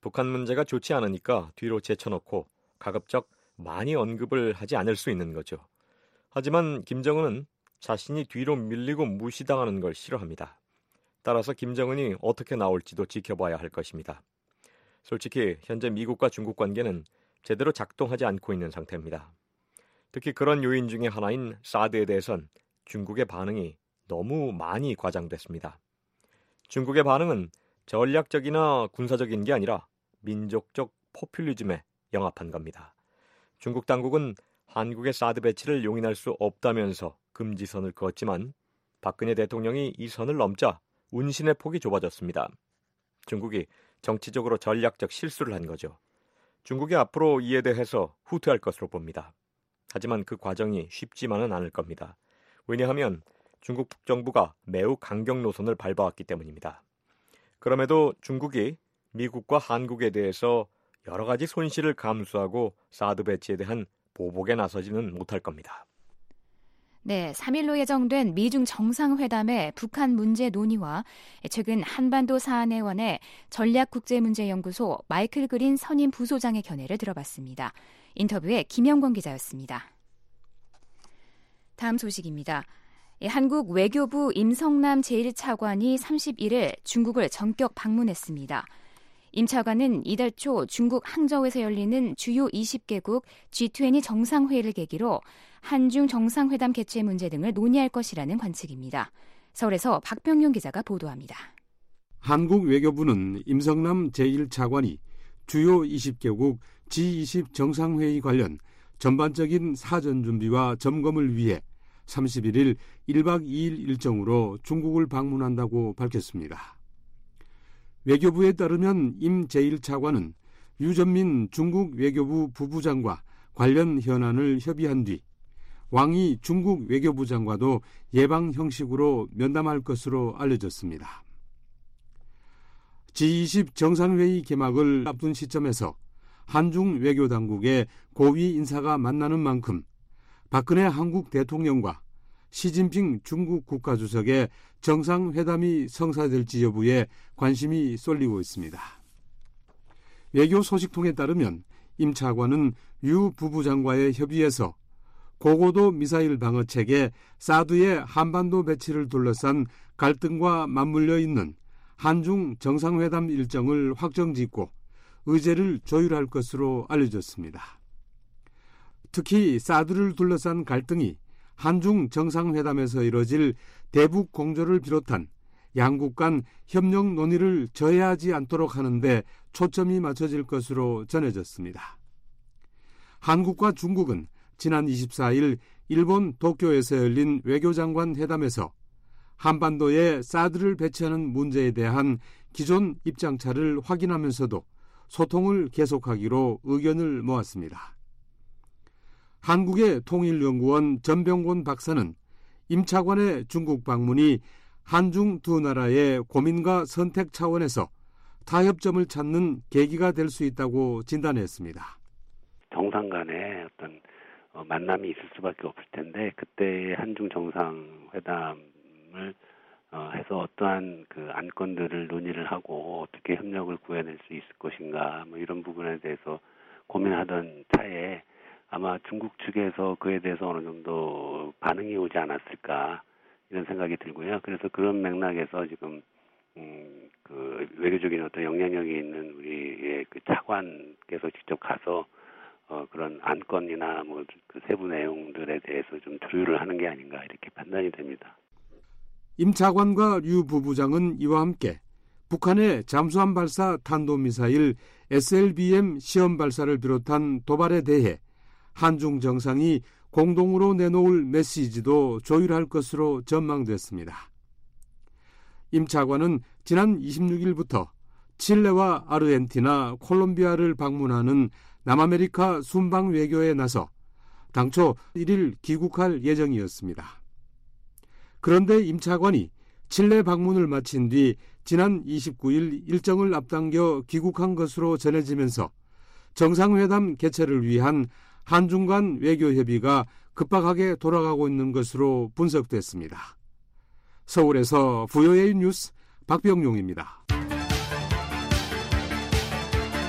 북한 문제가 좋지 않으니까 뒤로 제쳐놓고 가급적 많이 언급을 하지 않을 수 있는 거죠. 하지만 김정은은 자신이 뒤로 밀리고 무시당하는 걸 싫어합니다. 따라서 김정은이 어떻게 나올지도 지켜봐야 할 것입니다. 솔직히 현재 미국과 중국 관계는 제대로 작동하지 않고 있는 상태입니다. 특히 그런 요인 중에 하나인 사드에 대해선 중국의 반응이 너무 많이 과장됐습니다. 중국의 반응은 전략적이나 군사적인 게 아니라 민족적 포퓰리즘에 영합한 겁니다. 중국 당국은 한국의 사드 배치를 용인할 수 없다면서 금지선을 그었지만 박근혜 대통령이 이 선을 넘자 운신의 폭이 좁아졌습니다. 중국이 정치적으로 전략적 실수를 한 거죠. 중국이 앞으로 이에 대해서 후퇴할 것으로 봅니다. 하지만 그 과정이 쉽지만은 않을 겁니다. 왜냐하면 중국 정부가 매우 강경 노선을 밟아왔기 때문입니다. 그럼에도 중국이 미국과 한국에 대해서 여러 가지 손실을 감수하고 사드 배치에 대한 보복에 나서지는 못할 겁니다. 네, 삼 일로 예정된 미중 정상회담의 북한 문제 논의와 최근 한반도 사안에 관해 전략국제문제연구소 마이클 그린 선임 부소장의 견해를 들어봤습니다. 인터뷰에 김영권 기자였습니다. 다음 소식입니다. 한국 외교부 임성남 제일 차관이 삼십일 일 중국을 전격 방문했습니다. 임 차관은 이달 초 중국 항저우에서 열리는 주요 이십 개국 지 이십 정상회의를 계기로 한중 정상회담 개최 문제 등을 논의할 것이라는 관측입니다. 서울에서 박병용 기자가 보도합니다. 한국 외교부는 임성남 제일 차관이 주요 이십 개국 지 이십 정상회의 관련 전반적인 사전 준비와 점검을 위해 삼십일 일 일 박 이 일 일정으로 중국을 방문한다고 밝혔습니다. 외교부에 따르면 임 제일 차관은 유전민 중국 외교부 부부장과 관련 현안을 협의한 뒤 왕이 중국 외교부장과도 예방 형식으로 면담할 것으로 알려졌습니다. 지 이십 정상회의 개막을 앞둔 시점에서 한중 외교당국의 고위 인사가 만나는 만큼 박근혜 한국 대통령과 시진핑 중국 국가주석의 정상회담이 성사될지 여부에 관심이 쏠리고 있습니다. 외교 소식통에 따르면 임 차관은 유 부부장과의 협의에서 고고도 미사일 방어 체계 사드의 한반도 배치를 둘러싼 갈등과 맞물려 있는 한중 정상회담 일정을 확정짓고 의제를 조율할 것으로 알려졌습니다. 특히 사드를 둘러싼 갈등이 한중 정상회담에서 이뤄질 대북 공조를 비롯한 양국 간 협력 논의를 저해하지 않도록 하는 데 초점이 맞춰질 것으로 전해졌습니다. 한국과 중국은 지난 이십사 일 일본 도쿄에서 열린 외교장관 회담에서 한반도에 사드를 배치하는 문제에 대한 기존 입장차를 확인하면서도 소통을 계속하기로 의견을 모았습니다. 한국의 통일연구원 전병곤 박사는 임 차관의 중국 방문이 한중 두 나라의 고민과 선택 차원에서 타협점을 찾는 계기가 될 수 있다고 진단했습니다. 정상 간의 어떤 만남이 있을 수밖에 없을 텐데 그때 한중 정상회담을 해서 어떠한 그 안건들을 논의를 하고 어떻게 협력을 구해낼 수 있을 것인가 뭐 이런 부분에 대해서 고민하던 차에 아마 중국 측에서 그에 대해서 어느 정도 반응이 오지 않았을까 이런 생각이 들고요. 그래서 그런 맥락에서 지금 음, 그 외교적인 어떤 영향력이 있는 우리의 그 차관께서 직접 가서 어, 그런 안건이나 뭐 그 세부 내용들에 대해서 좀 조율을 하는 게 아닌가 이렇게 판단이 됩니다. 임 차관과 류 부부장은 이와 함께 북한의 잠수함 발사 탄도미사일 에스엘비엠 시험 발사를 비롯한 도발에 대해 한중 정상이 공동으로 내놓을 메시지도 조율할 것으로 전망됐습니다. 임 차관은 지난 이십육 일부터 칠레와 아르헨티나, 콜롬비아를 방문하는 남아메리카 순방 외교에 나서 당초 일 일 귀국할 예정이었습니다. 그런데 임 차관이 칠레 방문을 마친 뒤 지난 이십구 일 일정을 앞당겨 귀국한 것으로 전해지면서 정상회담 개최를 위한 한중 간 외교 협의가 급박하게 돌아가고 있는 것으로 분석됐습니다. 서울에서 브이오에이 뉴스 박병용입니다.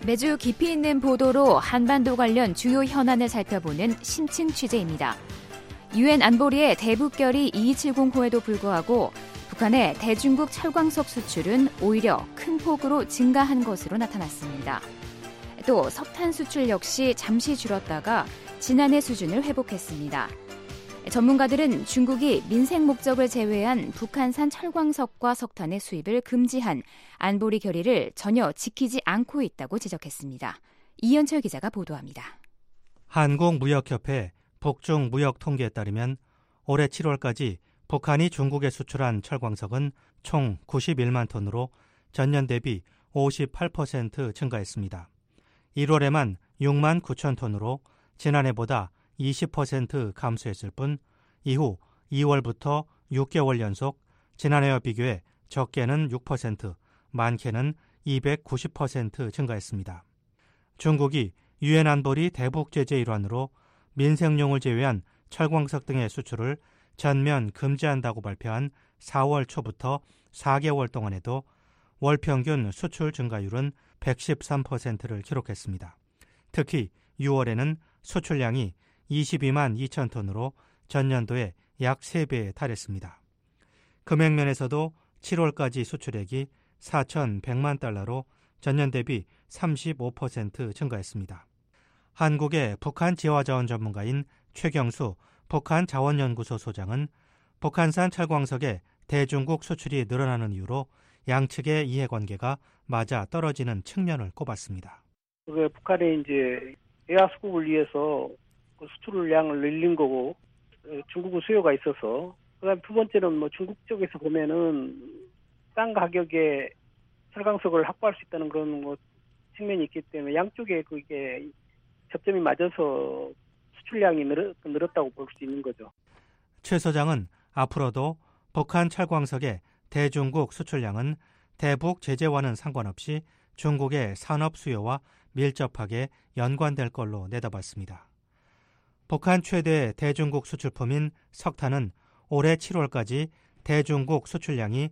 매주 깊이 있는 보도로 한반도 관련 주요 현안을 살펴보는 심층 취재입니다. 유엔 안보리의 대북결의 이이칠공호에도 불구하고 북한의 대중국 철광석 수출은 오히려 큰 폭으로 증가한 것으로 나타났습니다. 또 석탄 수출 역시 잠시 줄었다가 지난해 수준을 회복했습니다. 전문가들은 중국이 민생 목적을 제외한 북한산 철광석과 석탄의 수입을 금지한 안보리 결의를 전혀 지키지 않고 있다고 지적했습니다. 이현철 기자가 보도합니다. 한국무역협회 북중 무역 통계에 따르면 올해 칠월까지 북한이 중국에 수출한 철광석은 총 구십일만 톤으로 전년 대비 오십팔 퍼센트 증가했습니다. 일월에만 육만 구천 톤으로 지난해보다 이십 퍼센트 감소했을 뿐 이후 이월부터 육 개월 연속 지난해와 비교해 적게는 육 퍼센트, 많게는 이백구십 퍼센트 증가했습니다. 중국이 유엔 안보리 대북 제재 일환으로 민생용을 제외한 철광석 등의 수출을 전면 금지한다고 발표한 사월 초부터 사 개월 동안에도 월 평균 수출 증가율은 백십삼 퍼센트를 기록했습니다. 특히 유월에는 수출량이 이십이만 이천 톤으로 전년도에 약 세 배에 달했습니다. 금액면에서도 칠월까지 수출액이 사천백만 달러로 전년 대비 삼십오 퍼센트 증가했습니다. 한국의 북한 지화자원 전문가인 최경수 북한자원연구소 소장은 북한산 철광석의 대중국 수출이 늘어나는 이유로 양측의 이해관계가 맞아 떨어지는 측면을 꼽았습니다. 북한이 이제 외화 수급을 위해서 수출량을 늘린 거고 중국은 수요가 있어서, 그다음 두 번째는 뭐 중국 쪽에서 보면은 싼 가격에 철광석을 확보할 수 있다는 그런 뭐 측면이 있기 때문에 양쪽에 그게 접점이 맞아서 수출량이 늘었, 늘었다고 볼 수 있는 거죠. 최 소장은 앞으로도 북한 철광석의 대중국 수출량은 대북 제재와는 상관없이 중국의 산업 수요와 밀접하게 연관될 걸로 내다봤습니다. 북한 최대 대중국 수출품인 석탄은 올해 칠월까지 대중국 수출량이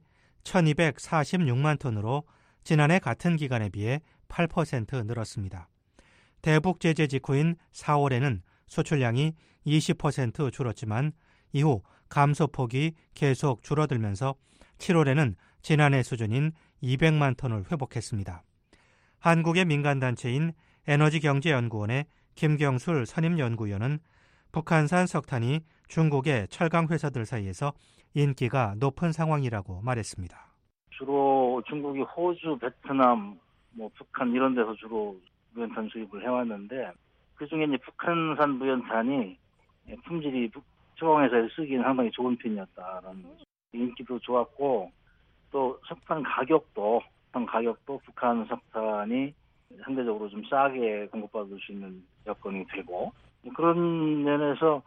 천이백사십육만 톤으로 지난해 같은 기간에 비해 팔 퍼센트 늘었습니다. 대북 제재 직후인 사월에는 수출량이 이십 퍼센트 줄었지만 이후 감소폭이 계속 줄어들면서 칠월에는 지난해 수준인 이백만 톤을 회복했습니다. 한국의 민간단체인 에너지경제연구원의 김경술 선임연구위원은 북한산 석탄이 중국의 철강 회사들 사이에서 인기가 높은 상황이라고 말했습니다. 주로 중국이 호주, 베트남, 뭐 북한 이런 데서 주로 무연탄 수입을 해왔는데, 그중에 이제 북한산 무연탄이 품질이 철강회사에 쓰기는 상당히 좋은 편이었다라는 거죠. 인기도 좋았고, 또 석탄 가격도 석탄 가격도 북한 석탄이 상대적으로 좀 싸게 공급받을 수 있는 여건이 되고, 그런 면에서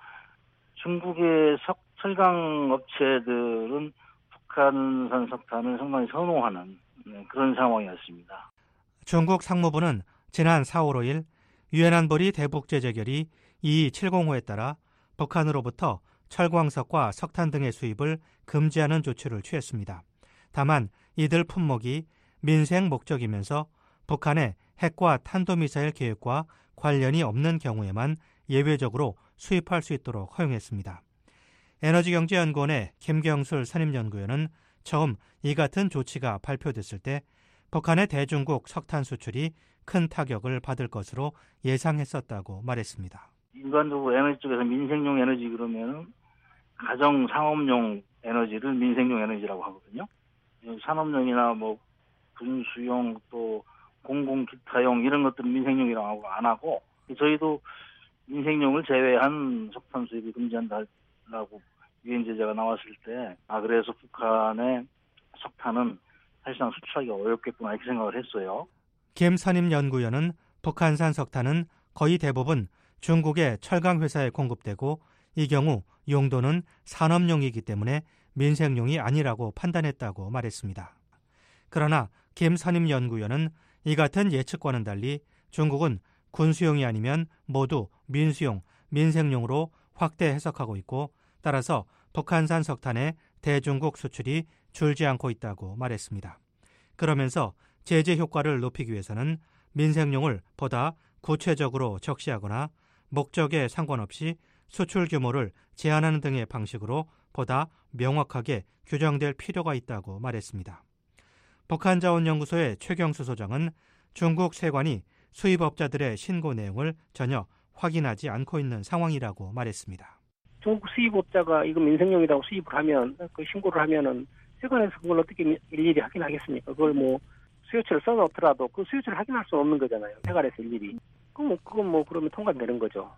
중국의 석, 철강 업체들은 북한산 석탄을 상당히 선호하는 그런 상황이었습니다. 중국 상무부는 지난 사월 오일 유엔 안보리 대북 제재 결의 이이칠공호에 따라 북한으로부터 철광석과 석탄 등의 수입을 금지하는 조치를 취했습니다. 다만 이들 품목이 민생 목적이면서 북한의 핵과 탄도미사일 계획과 관련이 없는 경우에만 예외적으로 수입할 수 있도록 허용했습니다. 에너지경제연구원의 김경술 선임연구원은 처음 이 같은 조치가 발표됐을 때 북한의 대중국 석탄 수출이 큰 타격을 받을 것으로 예상했었다고 말했습니다. 일반적으로 에너지 쪽에서 민생용 에너지 그러면 가정 상업용 에너지를 민생용 에너지라고 하거든요. 산업용이나 뭐 군수용 또 공공 기타용 이런 것들은 민생용이라고 안 하고, 저희도 민생용을 제외한 석탄 수입을 금지한다라고 유엔 제재가 나왔을 때, 아 그래서 북한의 석탄은 사실상 수출하기가 어렵겠구나 이렇게 생각을 했어요. 김 선임연구원은 북한산 석탄은 거의 대부분 중국의 철강 회사에 공급되고 이 경우 용도는 산업용이기 때문에 민생용이 아니라고 판단했다고 말했습니다. 그러나 김 선임연구원은 이 같은 예측과는 달리 중국은 군수용이 아니면 모두 민수용, 민생용으로 확대 해석하고 있고, 따라서 북한산 석탄의 대중국 수출이 줄지 않고 있다고 말했습니다. 그러면서 제재 효과를 높이기 위해서는 민생용을 보다 구체적으로 적시하거나 목적에 상관없이 수출 규모를 제한하는 등의 방식으로 보다 명확하게 규정될 필요가 있다고 말했습니다. 북한자원연구소의 최경수 소장은 중국 세관이 수입업자들의 신고 내용을 전혀 확인하지 않고 있는 상황이라고 말했습니다. 중국 수입업자가 이거 민생용이라고 수입을 하면 그 신고를 하면은 세관에서 그걸 어떻게 일일이 확인하겠습니까? 그걸 뭐 수요처를 써놓더라도 그 수요처를 확인할 수 없는 거잖아요. 세관에서 일일이. 그건 뭐, 그건 뭐 그러면 통과되는 거죠.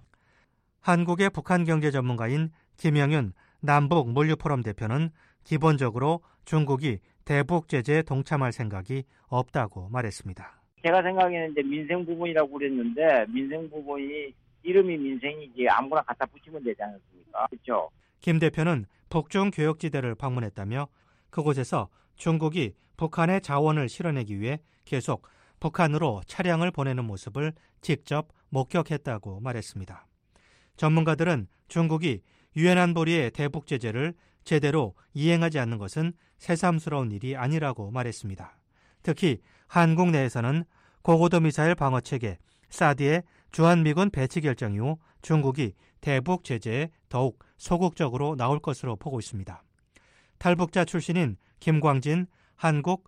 한국의 북한 경제 전문가인 김영윤 남북 물류포럼 대표는 기본적으로 중국이 대북 제재에 동참할 생각이 없다고 말했습니다. 제가 생각에는 이제 민생 부분이라고 그랬는데 민생 부분이 이름이 민생이지 아무거나 갖다 붙이면 되지 않습니까? 그렇죠? 김 대표는 북중 교역지대를 방문했다며 그곳에서 중국이 북한의 자원을 실어내기 위해 계속 북한으로 차량을 보내는 모습을 직접 목격했다고 말했습니다. 전문가들은 중국이 유엔 안보리의 대북 제재를 제대로 이행하지 않는 것은 새삼스러운 일이 아니라고 말했습니다. 특히 한국 내에서는 고고도 미사일 방어체계 사드의 주한미군 배치 결정 이후 중국이 대북 제재에 더욱 소극적으로 나올 것으로 보고 있습니다. 탈북자 출신인 김광진 한국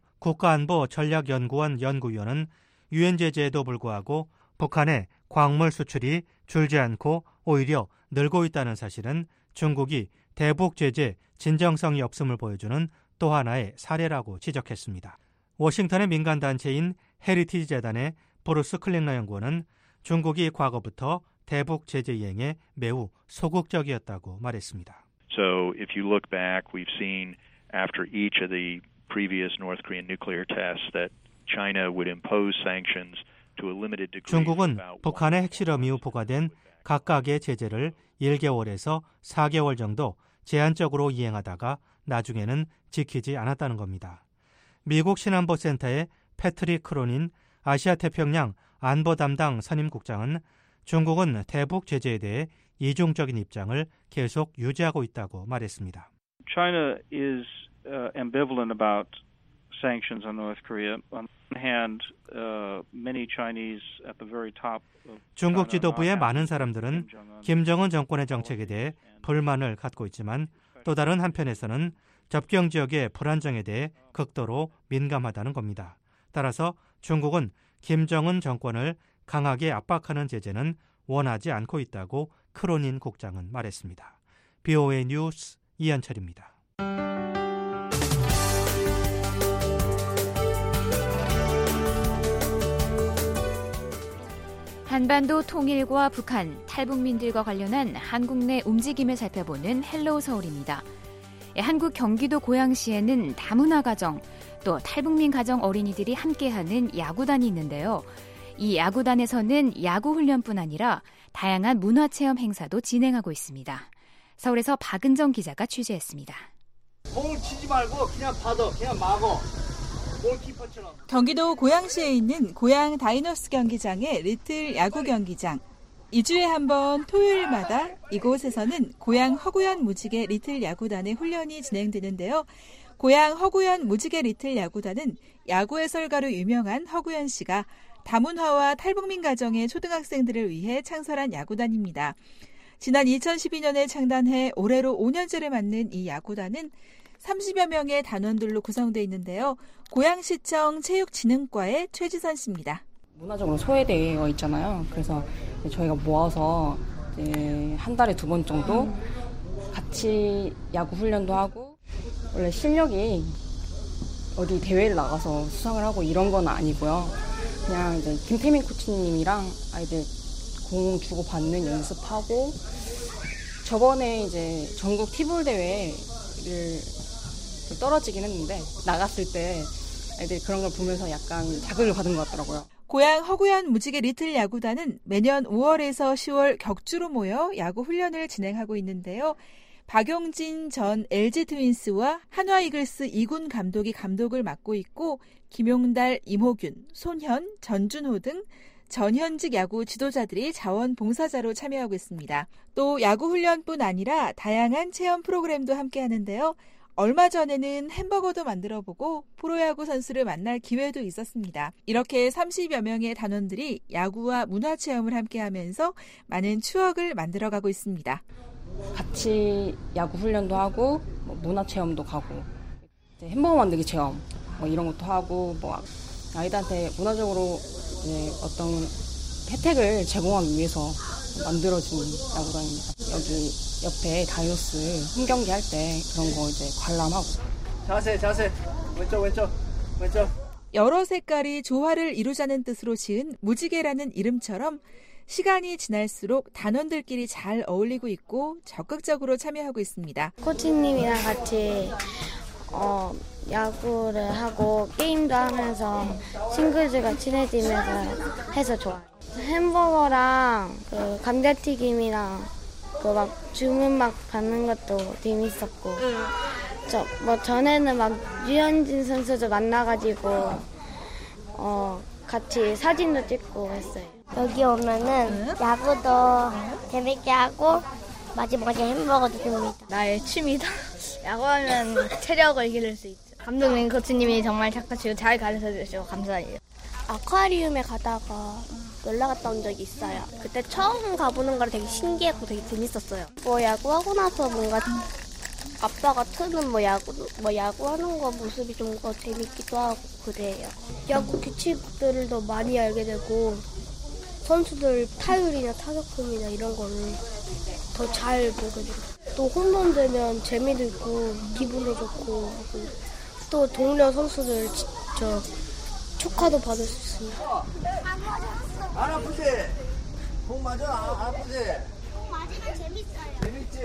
국가안보전략연구원 연구위원은 유엔 제재에도 불구하고 북한의 광물 수출이 줄지 않고 오히려 늘고 있다는 사실은 중국이 대북 제재 진정성이 없음을 보여주는 또 하나의 사례라고 지적했습니다. 워싱턴의 민간단체인 헤리티지 재단의 브루스 클링러 연구원은 중국이 과거부터 대북 제재 이행에 매우 소극적이었다고 말했습니다. So if you look back, we've seen after each of the previous North Korean nuclear tests that China would impose sanctions to a limited degree. 중국은 북한의 핵실험 이후 부과된 각각의 제재를 일 개월에서 사 개월 정도 제한적으로 이행하다가 나중에는 지키지 않았다는 겁니다. 미국 신안보센터의 패트릭 크로닌 아시아태평양 안보 담당 선임국장은 중국은 대북 제재에 대해 이중적인 입장을 계속 유지하고 있다고 말했습니다. China is uh, ambivalent about sanctions on North Korea. On one hand, uh, many Chinese at the very top of 중국 지도부의 많은 사람들은 김정은 정권의 정책에 대해 불만을 갖고 있지만 또 다른 한편에서는 접경 지역의 불안정에 대해 극도로 민감하다는 겁니다. 따라서 중국은 김정은 정권을 강하게 압박하는 제재는 원하지 않고 있다고 크로닌 국장은 말했습니다. 비오에이 뉴스 이현철입니다. 한반도 통일과 북한, 탈북민들과 관련한 한국 내 움직임을 살펴보는 헬로우 서울입니다. 한국 경기도 고양시에는 다문화 가정, 또 탈북민 가정 어린이들이 함께하는 야구단이 있는데요. 이 야구단에서는 야구 훈련뿐 아니라 다양한 문화체험 행사도 진행하고 있습니다. 서울에서 박은정 기자가 취재했습니다. 공을 치지 말고 그냥 받아, 그냥 막어. 골키퍼처럼. 경기도 고양시에 있는 고양 다이너스 경기장의 리틀 야구 경기장. 이 주에 한 번 토요일마다 이곳에서는 고양 허구연 무지개 리틀 야구단의 훈련이 진행되는데요. 고양 허구연 무지개 리틀 야구단은 야구 해설가로 유명한 허구연 씨가 다문화와 탈북민 가정의 초등학생들을 위해 창설한 야구단입니다. 지난 이천십이 년에 창단해 올해로 오 년째를 맞는 이 야구단은 삼십여 명의 단원들로 구성되어 있는데요. 고양시청 체육진흥과의 최지선 씨입니다. 문화적으로 소외되어 있잖아요. 그래서 저희가 모아서 이제 한 달에 두 번 정도 같이 야구 훈련도 하고, 원래 실력이 어디 대회를 나가서 수상을 하고 이런 건 아니고요. 그냥 이제 김태민 코치님이랑 아이들 공 주고 받는 연습하고, 저번에 이제 전국 티볼 대회를 떨어지긴 했는데 나갔을 때 아이들이 그런 걸 보면서 약간 자극을 받은 것 같더라고요. 고양 허구연 무지개 리틀 야구단은 매년 오월에서 시월 격주로 모여 야구 훈련을 진행하고 있는데요. 박용진 전 엘지 트윈스와 한화 이글스 이군 감독이 감독을 맡고 있고, 김용달, 임호균, 손현, 전준호 등 전현직 야구 지도자들이 자원봉사자로 참여하고 있습니다. 또 야구 훈련뿐 아니라 다양한 체험 프로그램도 함께 하는데요. 얼마 전에는 햄버거도 만들어보고 프로야구 선수를 만날 기회도 있었습니다. 이렇게 삼십여 명의 단원들이 야구와 문화체험을 함께하면서 많은 추억을 만들어가고 있습니다. 같이 야구 훈련도 하고 뭐 문화체험도 가고 이제 햄버거 만들기 체험 뭐 이런 것도 하고 뭐 아이들한테 문화적으로 이제 어떤 혜택을 제공하기 위해서 만들어진 야구단입니다. 여기 옆에 다이노스 홈경기 할 때 그런 거 이제 관람하고. 자세 자세 왼쪽 왼쪽 왼쪽. 여러 색깔이 조화를 이루자는 뜻으로 지은 무지개라는 이름처럼 시간이 지날수록 단원들끼리 잘 어울리고 있고 적극적으로 참여하고 있습니다. 코치님이랑 같이 어, 야구를 하고 게임도 하면서 친구들과 친해지면서 해서 좋아요. 햄버거랑 그 감자튀김이랑 그 막 주문 막 받는 것도 재밌었고 응. 저 뭐 전에는 막 유현진 선수도 만나가지고 어 같이 사진도 찍고 했어요. 여기 오면은 응? 야구도 재밌게 하고 마지막에 햄버거도 재밌다. 나의 취미다. 야구하면 체력을 기를 수 있죠. 감독님, 코치님이 정말 착하시고 잘 가르쳐주시고 감사해요. 아쿠아리움에 가다가 놀러 갔다 온 적이 있어요. 그때 처음 가보는 거라 되게 신기했고 되게 재밌었어요. 뭐 야구하고 나서 뭔가 아빠가 트는 뭐 야구, 뭐 야구하는 거 모습이 좀 더 재밌기도 하고 그래요. 야구 규칙들을 더 많이 알게 되고 선수들 타율이나 타격폼이나 이런 거를 더 잘 보게 되고 또 홈런 되면 재미도 있고 기분도 좋고 또 동료 선수들 저 축하도 받을 수 있습니다. 안 아프지? 공 맞아? 안 아프지? 공 맞으면 재밌어요. 재밌지?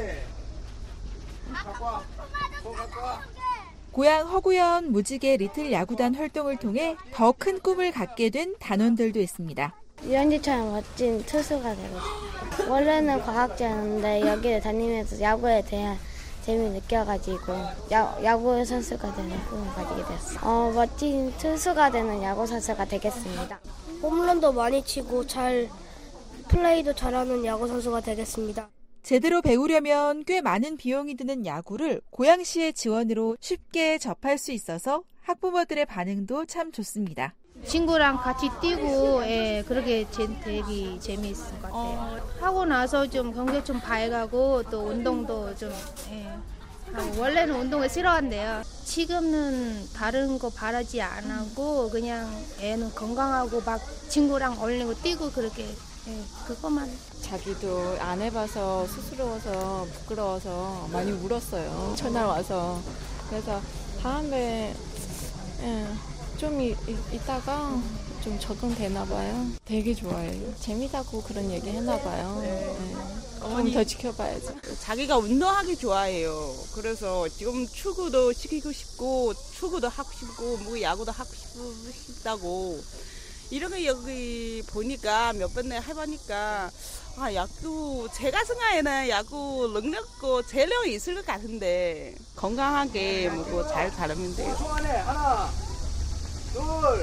갖고 와. 공 갖고 와. 고향 허구현 무지개 리틀 야구단 활동을 통해 더 큰 꿈을 갖게 된 단원들도 있습니다. 유현진처럼 멋진 투수가 되고 싶어요. 원래는 과학자였는데 여기를 다니면서 야구에 대한 재미 느껴가지고 야, 야구 선수가 되는 꿈을 가지게 됐어요. 어, 멋진 투수가 되는 야구 선수가 되겠습니다. 홈런도 많이 치고 잘 플레이도 잘하는 야구 선수가 되겠습니다. 제대로 배우려면 꽤 많은 비용이 드는 야구를 고양시의 지원으로 쉽게 접할 수 있어서 학부모들의 반응도 참 좋습니다. 친구랑 같이 뛰고 예, 그렇게 되게 재미있을 것 같아요. 어, 하고 나서 좀 경기 좀 밝아고 또 운동도 좀 예, 하고 원래는 운동을 싫어한대요. 지금은 다른 거 바라지 안 하고 그냥 애는 건강하고 막 친구랑 어울리고 뛰고 그렇게 예, 그것만. 자기도 안 해봐서 쑥스러워서 부끄러워서 많이 울었어요. 전날 와서. 그래서 다음에 예, 좀 이, 있다가 좀 적응되나 봐요. 되게 좋아해요. 재미다고 그런 얘기 했나 봐요. 네. 네. 좀 더 지켜봐야죠. 자기가 운동하기 좋아해요. 그래서 지금 축구도 시키고 싶고 축구도 하고 싶고 뭐 야구도 하고 싶다고 이렇게 여기 보니까 몇 번 해보니까 아 야구 제가 생각에는 야구 능력고 재력 있을 것 같은데 건강하게 먹고 잘 자르면 돼요. 하나 둘,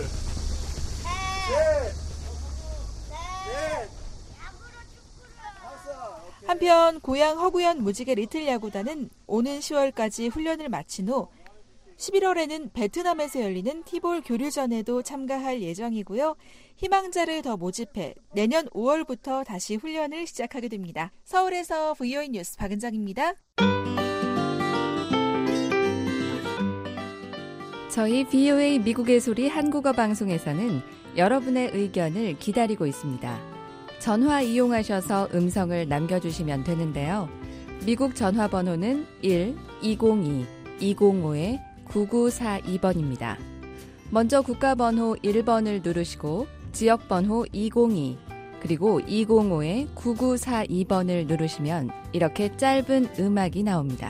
셋, 넷, 다섯. 한편 고향 허구현 무지개 리틀 야구단은 오는 시월까지 훈련을 마친 후 십일월에는 베트남에서 열리는 티볼 교류전에도 참가할 예정이고요. 희망자를 더 모집해 내년 오월부터 다시 훈련을 시작하게 됩니다. 서울에서 브이오이 뉴스 박은정입니다. 저희 브이오에이 미국의 소리 한국어 방송에서는 여러분의 의견을 기다리고 있습니다. 전화 이용하셔서 음성을 남겨주시면 되는데요. 미국 전화번호는 일 이공이 이공오 구구사이 번입니다. 먼저 국가번호 일 번을 누르시고 지역번호 이공이 그리고 이공오 구구사이 번을 누르시면 이렇게 짧은 음악이 나옵니다.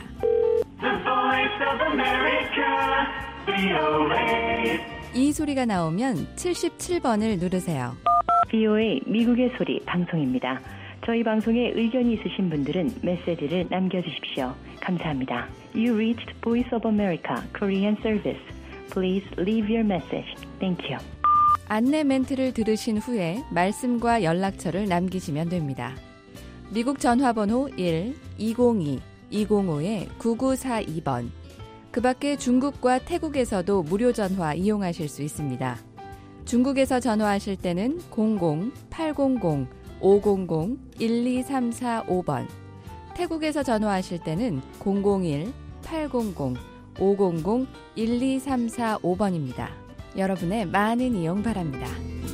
이 소리가 나오면 칠십칠 번을 누르세요. 브이오에이 미국의 소리 방송입니다. 저희 방송에 의견이 있으신 분들은 메시지를 남겨주십시오. 감사합니다. You reached Voice of America Korean Service. Please leave your message. Thank you. 안내 멘트를 들으신 후에 말씀과 연락처를 남기시면 됩니다. 미국 전화번호 일 이공이 이공오 구구사이 번 그 밖에 중국과 태국에서도 무료 전화 이용하실 수 있습니다. 중국에서 전화하실 때는 공공 팔공공 오공공 일이삼사오 번, 태국에서 전화하실 때는 공공일 팔공공 오공공 일이삼사오 번입니다. 여러분의 많은 이용 바랍니다.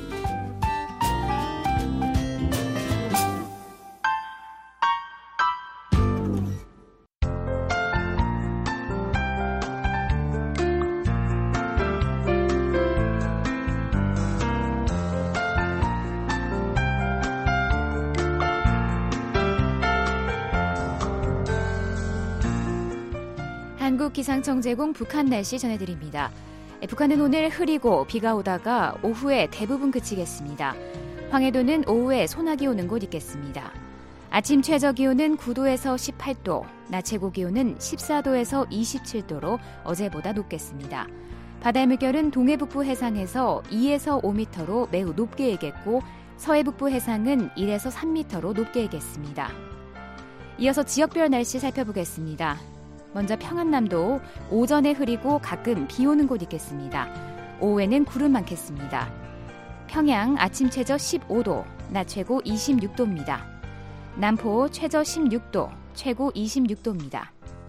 한국기상청 제공 북한 날씨 전해드립니다. 북한은 오늘 흐리고 비가 오다가 오후에 대부분 그치겠습니다. 황해도는 오후에 소나기 오는 곳 있겠습니다. 아침 최저 기온은 구 도에서 십팔 도, 낮 최고 기온은 십사 도에서 이십칠 도로 어제보다 높겠습니다. 바다의 물결은 동해 북부 해상에서 이에서 오 미터로 매우 높게 일겠고 서해 북부 해상은 일에서 삼 미터로 높게 일겠습니다. 이어서 지역별 날씨 살펴보겠습니다. 먼저 평안남도 오전에 흐리고 가끔 비 오는 곳 있겠습니다. 오후에는 구름 많겠습니다. 평양 아침 최저 십오 도, 낮 최고 이십육 도입니다. 남포 최저 십육 도, 최고 이십육 도입니다.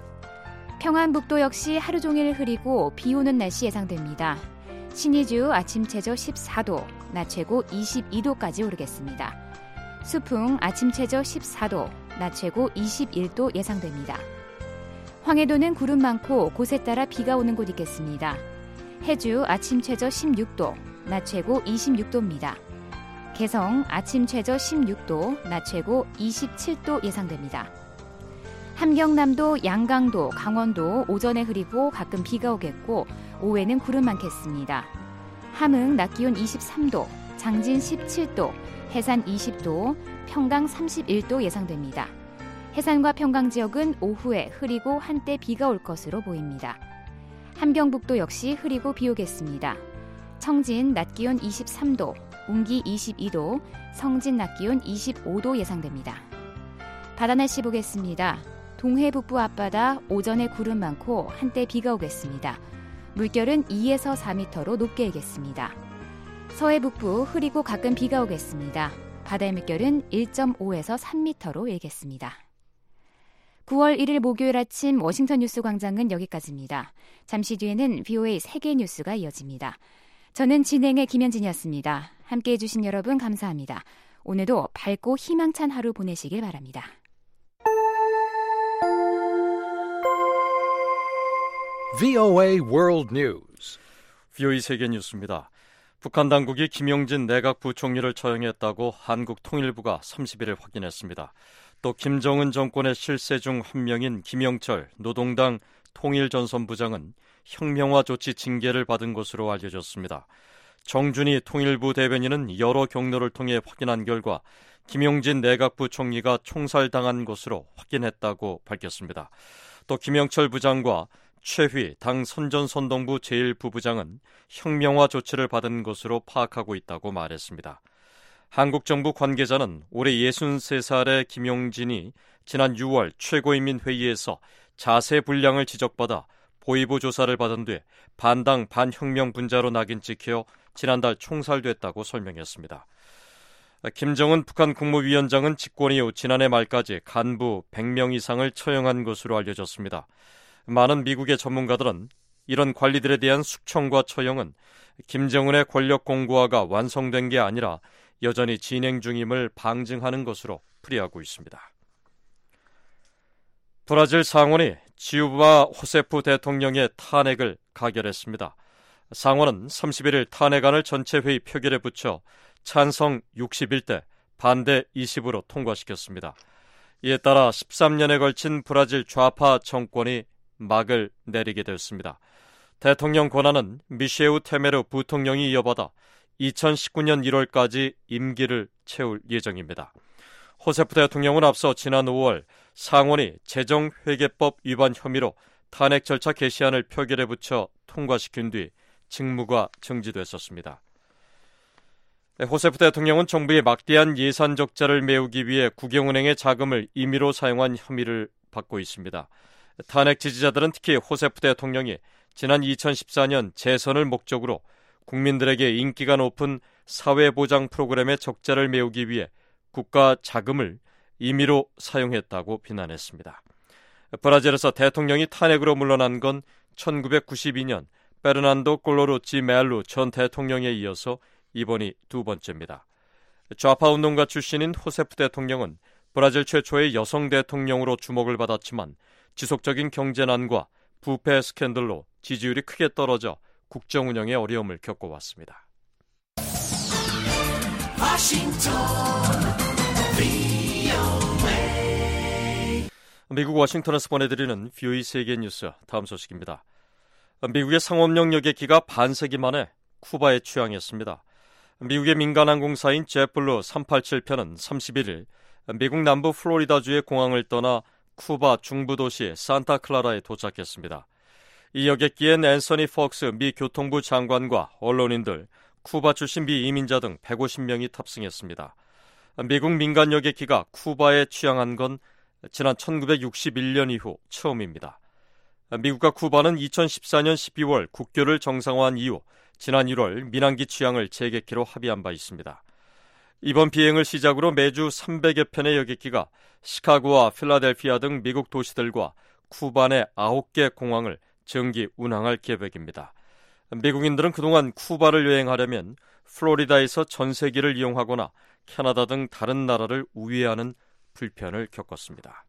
평안북도 역시 하루 종일 흐리고 비 오는 날씨 예상됩니다. 신의주 아침 최저 십사 도, 낮 최고 이십이 도까지 오르겠습니다. 수풍 아침 최저 십사 도, 낮 최고 이십일 도 예상됩니다. 황해도는 구름 많고 곳에 따라 비가 오는 곳 있겠습니다. 해주 아침 최저 십육 도, 낮 최고 이십육 도입니다. 개성 아침 최저 십육 도, 낮 최고 이십칠 도 예상됩니다. 함경남도, 양강도, 강원도 오전에 흐리고 가끔 비가 오겠고 오후에는 구름 많겠습니다. 함흥 낮 기온 이십삼 도, 장진 십칠 도, 해산 이십 도, 평강 삼십일 도 예상됩니다. 해산과 평강 지역은 오후에 흐리고 한때 비가 올 것으로 보입니다. 함경북도 역시 흐리고 비 오겠습니다. 청진 낮 기온 이십삼 도, 운기 이십이 도, 성진 낮 기온 이십오 도 예상됩니다. 바다 날씨 보겠습니다. 동해 북부 앞바다 오전에 구름 많고 한때 비가 오겠습니다. 물결은 이에서 사 미터로 높게 일겠습니다. 서해 북부 흐리고 가끔 비가 오겠습니다. 바다의 물결은 일 점 오에서 삼 미터로 일겠습니다. 구월 일일 목요일 아침 워싱턴 뉴스 광장은 여기까지입니다. 잠시 뒤에는 브이오에이 세계 뉴스가 이어집니다. 저는 진행의 김현진이었습니다. 함께해 주신 여러분 감사합니다. 오늘도 밝고 희망찬 하루 보내시길 바랍니다. 브이오에이 World News. 브이오에이 세계 뉴스입니다. 북한 당국이 김용진 내각 부총리를 처형했다고 한국 통일부가 삼십일을 확인했습니다. 또 김정은 정권의 실세 중 한 명인 김영철 노동당 통일전선부장은 혁명화 조치 징계를 받은 것으로 알려졌습니다. 정준희 통일부 대변인은 여러 경로를 통해 확인한 결과 김용진 내각부 총리가 총살당한 것으로 확인했다고 밝혔습니다. 또 김영철 부장과 최휘 당 선전선동부 제일 부부장은 혁명화 조치를 받은 것으로 파악하고 있다고 말했습니다. 한국 정부 관계자는 올해 예순세 살의 김용진이 지난 유월 최고인민회의에서 자세 불량을 지적받아 보위부 조사를 받은 뒤 반당 반혁명 분자로 낙인 찍혀 지난달 총살됐다고 설명했습니다. 김정은 북한 국무위원장은 집권 이후 지난해 말까지 간부 백 명 이상을 처형한 것으로 알려졌습니다. 많은 미국의 전문가들은 이런 관리들에 대한 숙청과 처형은 김정은의 권력 공고화가 완성된 게 아니라 여전히 진행 중임을 방증하는 것으로 풀이하고 있습니다. 브라질 상원이 지우바 호세프 대통령의 탄핵을 가결했습니다. 상원은 삼십일일 탄핵안을 전체 회의 표결에 붙여 찬성 육십일 대 반대 이십으로 통과시켰습니다. 이에 따라 십삼 년에 걸친 브라질 좌파 정권이 막을 내리게 됐습니다. 대통령 권한은 미셰우 테메르 부통령이 이어받아 이천십구 년 일월까지 임기를 채울 예정입니다. 호세프 대통령은 앞서 지난 오월 상원이 재정회계법 위반 혐의로 탄핵 절차 개시안을 표결에 붙여 통과시킨 뒤 직무가 정지됐었습니다. 호세프 대통령은 정부의 막대한 예산 적자를 메우기 위해 국영은행의 자금을 임의로 사용한 혐의를 받고 있습니다. 탄핵 지지자들은 특히 호세프 대통령이 지난 이천십사 년 재선을 목적으로 국민들에게 인기가 높은 사회보장 프로그램의 적자를 메우기 위해 국가 자금을 임의로 사용했다고 비난했습니다. 브라질에서 대통령이 탄핵으로 물러난 건 천구백구십이 년 페르난도 꼴로루치 멜루 전 대통령에 이어서 이번이 두 번째입니다. 좌파 운동가 출신인 호세프 대통령은 브라질 최초의 여성 대통령으로 주목을 받았지만 지속적인 경제난과 부패 스캔들로 지지율이 크게 떨어져 국정 운영에 어려움을 겪어왔습니다. 미국 워싱턴에서 보내드리는 뷰이 세계 뉴스 다음 소식입니다. 미국의 상업용 여객기가 반세기 만에 쿠바에 취항했습니다. 미국의 민간항공사인 jetblue 삼팔칠 편은 삼십일 일 미국 남부 플로리다주의 공항을 떠나 쿠바 중부 도시 산타클라라에 도착했습니다. 이 여객기엔 앤서니 폭스 미 교통부 장관과 언론인들, 쿠바 출신 미 이민자 등 백오십 명이 탑승했습니다. 미국 민간 여객기가 쿠바에 취항한 건 지난 천구백육십일 년 이후 처음입니다. 미국과 쿠바는 이천십사 년 십이월 국교를 정상화한 이후 지난 일월 민항기 취항을 재개키로 합의한 바 있습니다. 이번 비행을 시작으로 매주 삼백여 편의 여객기가 시카고와 필라델피아 등 미국 도시들과 쿠바 내 아홉 개 공항을 정기 운항할 계획입니다. 미국인들은 그동안 쿠바를 여행하려면 플로리다에서 전세기를 이용하거나 캐나다 등 다른 나라를 우회하는 불편을 겪었습니다.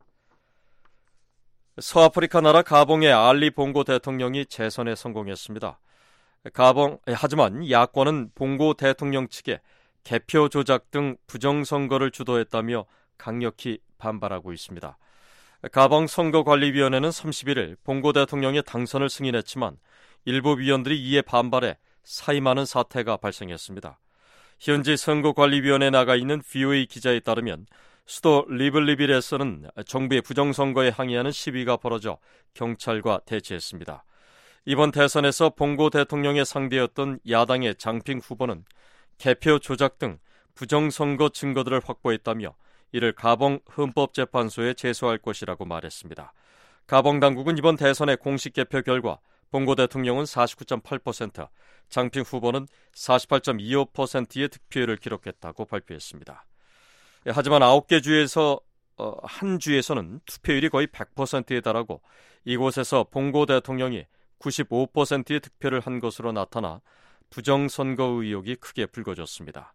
서아프리카 나라 가봉의 알리 봉고 대통령이 재선에 성공했습니다. 가봉, 하지만 야권은 봉고 대통령 측에 개표 조작 등 부정선거를 주도했다며 강력히 반발하고 있습니다. 가봉 선거관리위원회는 삼십일 일 봉고 대통령의 당선을 승인했지만 일부 위원들이 이에 반발해 사임하는 사태가 발생했습니다. 현지 선거관리위원회에 나가 있는 브이오에이 기자에 따르면 수도 리블리빌에서는 정부의 부정선거에 항의하는 시위가 벌어져 경찰과 대치했습니다. 이번 대선에서 봉고 대통령의 상대였던 야당의 장핑 후보는 개표 조작 등 부정선거 증거들을 확보했다며 이를 가봉 헌법재판소에 제소할 것이라고 말했습니다. 가봉 당국은 이번 대선의 공식 개표 결과 봉고 대통령은 사십구 점 팔 퍼센트, 장핑 후보는 사십팔 점 이오 퍼센트의 득표율을 기록했다고 발표했습니다. 하지만 아홉 개 주에서 어, 한 주에서는 투표율이 거의 백 퍼센트에 달하고 이곳에서 봉고 대통령이 구십오 퍼센트의 득표를 한 것으로 나타나 부정선거 의혹이 크게 불거졌습니다.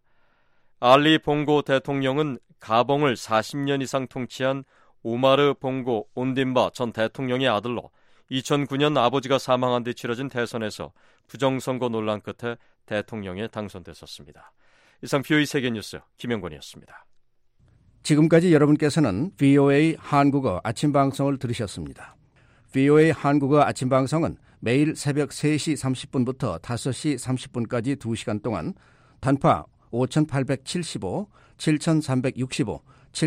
알리 봉고 대통령은 가봉을 사십 년 이상 통치한 오마르 봉고 온딘바 전 대통령의 아들로 이천구 년 아버지가 사망한 뒤 치러진 대선에서 부정선거 논란 끝에 대통령에 당선됐었습니다. 이상 뷰이 세계뉴스 김영권이었습니다. 지금까지 여러분께서는 브이오에이 한국어 아침 방송을 들으셨습니다. 브이오에이 한국어 아침 방송은 매일 새벽 세 시 삼십 분부터 다섯 시 삼십 분까지 두 시간 동안 단파 오천팔백칠십오, 칠천삼백육십오,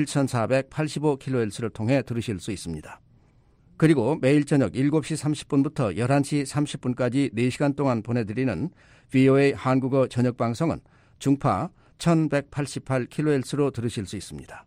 칠천사백팔십오 킬로헤르츠를 통해 들으실 수 있습니다. 그리고 매일 저녁 일곱 시 삼십 분부터 열한 시 삼십 분까지 네 시간 동안 보내드리는 브이오에이 한국어 저녁 방송은 중파 천백팔십팔 킬로헤르츠로 들으실 수 있습니다.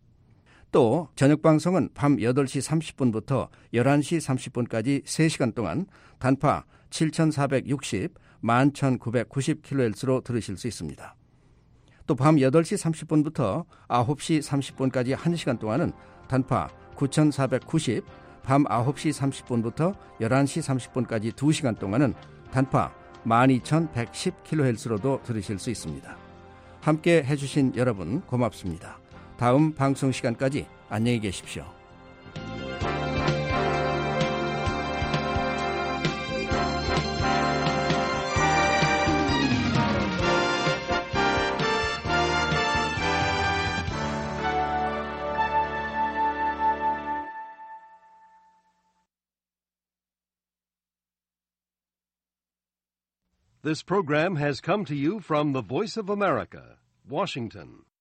또 저녁 방송은 밤 여덟 시 삼십 분부터 열한 시 삼십 분까지 세 시간 동안 단파 칠천사백육십, 만 천구백구십 킬로헤르츠로 들으실 수 있습니다. 또 밤 여덟 시 삼십 분부터 아홉 시 삼십 분까지 한 시간 동안은 단파 구천사백구십, 밤 아홉 시 삼십 분부터 열한 시 삼십 분까지 두 시간 동안은 단파 만 이천백십 킬로헤르츠로도 들으실 수 있습니다. 함께 해주신 여러분 고맙습니다. 다음 방송 시간까지 안녕히 계십시오. This program has come to you from the Voice of America, Washington.